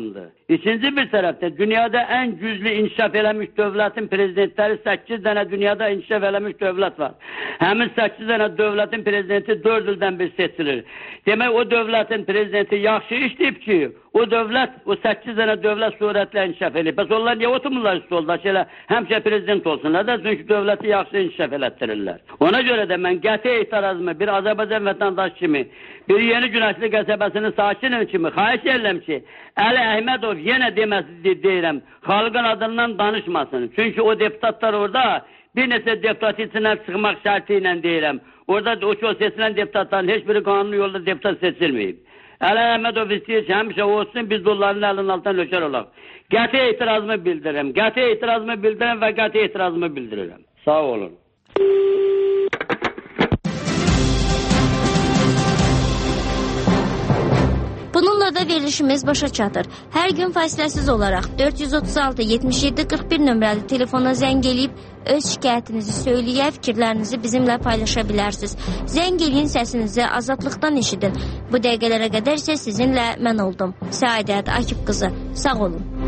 İkinci bir tərəfdə dünyada ən güclü inkişaf eləmiş dövlətin prezidentləri 8 dənə dünyada inkişaf eləmiş dövlət var. Həmin 8 dənə dövlətin prezidenti 4 ildən bir seçilir. Demək o dövlətin prezidenti yaxşı işləyib ki, o dövlət, o 8 dənə dövlət surətlə inkişaf eləyib. Bəs onlar niyə oturmurlar üstoldaş elə həmişə prezident olsunlar da, çünki dövləti yaxşı inkişaf elətdirirlər. Ona görə də mən qəti etirazımı bir Azərbaycan vətəndaşı kimi, bir Yeni Günəşli qəsəbəsinin sakini kimi xahiş edirəm ki, Əli Əhmədov yenə deməsi deyirəm, xalqın adından danışmasın. Çünki o deputatlar orada bir neçə deputat içindən çıxmaq şərti ilə deyirəm. Orada o seçilən deputatların heç biri qanuni yolda deputat seçilməyib. Əli Əhmədov istəyir ki, həmişə olsun, biz onların əlinin altından lökər olaq. Qəti etirazımı bildirirəm və qəti etirazımı bildirirəm. Sağ olun. Bununla da verilişimiz başa çatır. Hər gün fasiləsiz olaraq 436-77-41 nömrəli telefona zəng eləyib öz şikayətinizi söyləyə, fikirlərinizi bizimlə paylaşa bilərsiniz. Zəng eləyin, səsinizi azadlıqdan eşidin. Bu dəqiqələrə qədər isə sizinlə mən oldum. Səadət Akif qızı. Sağ olun.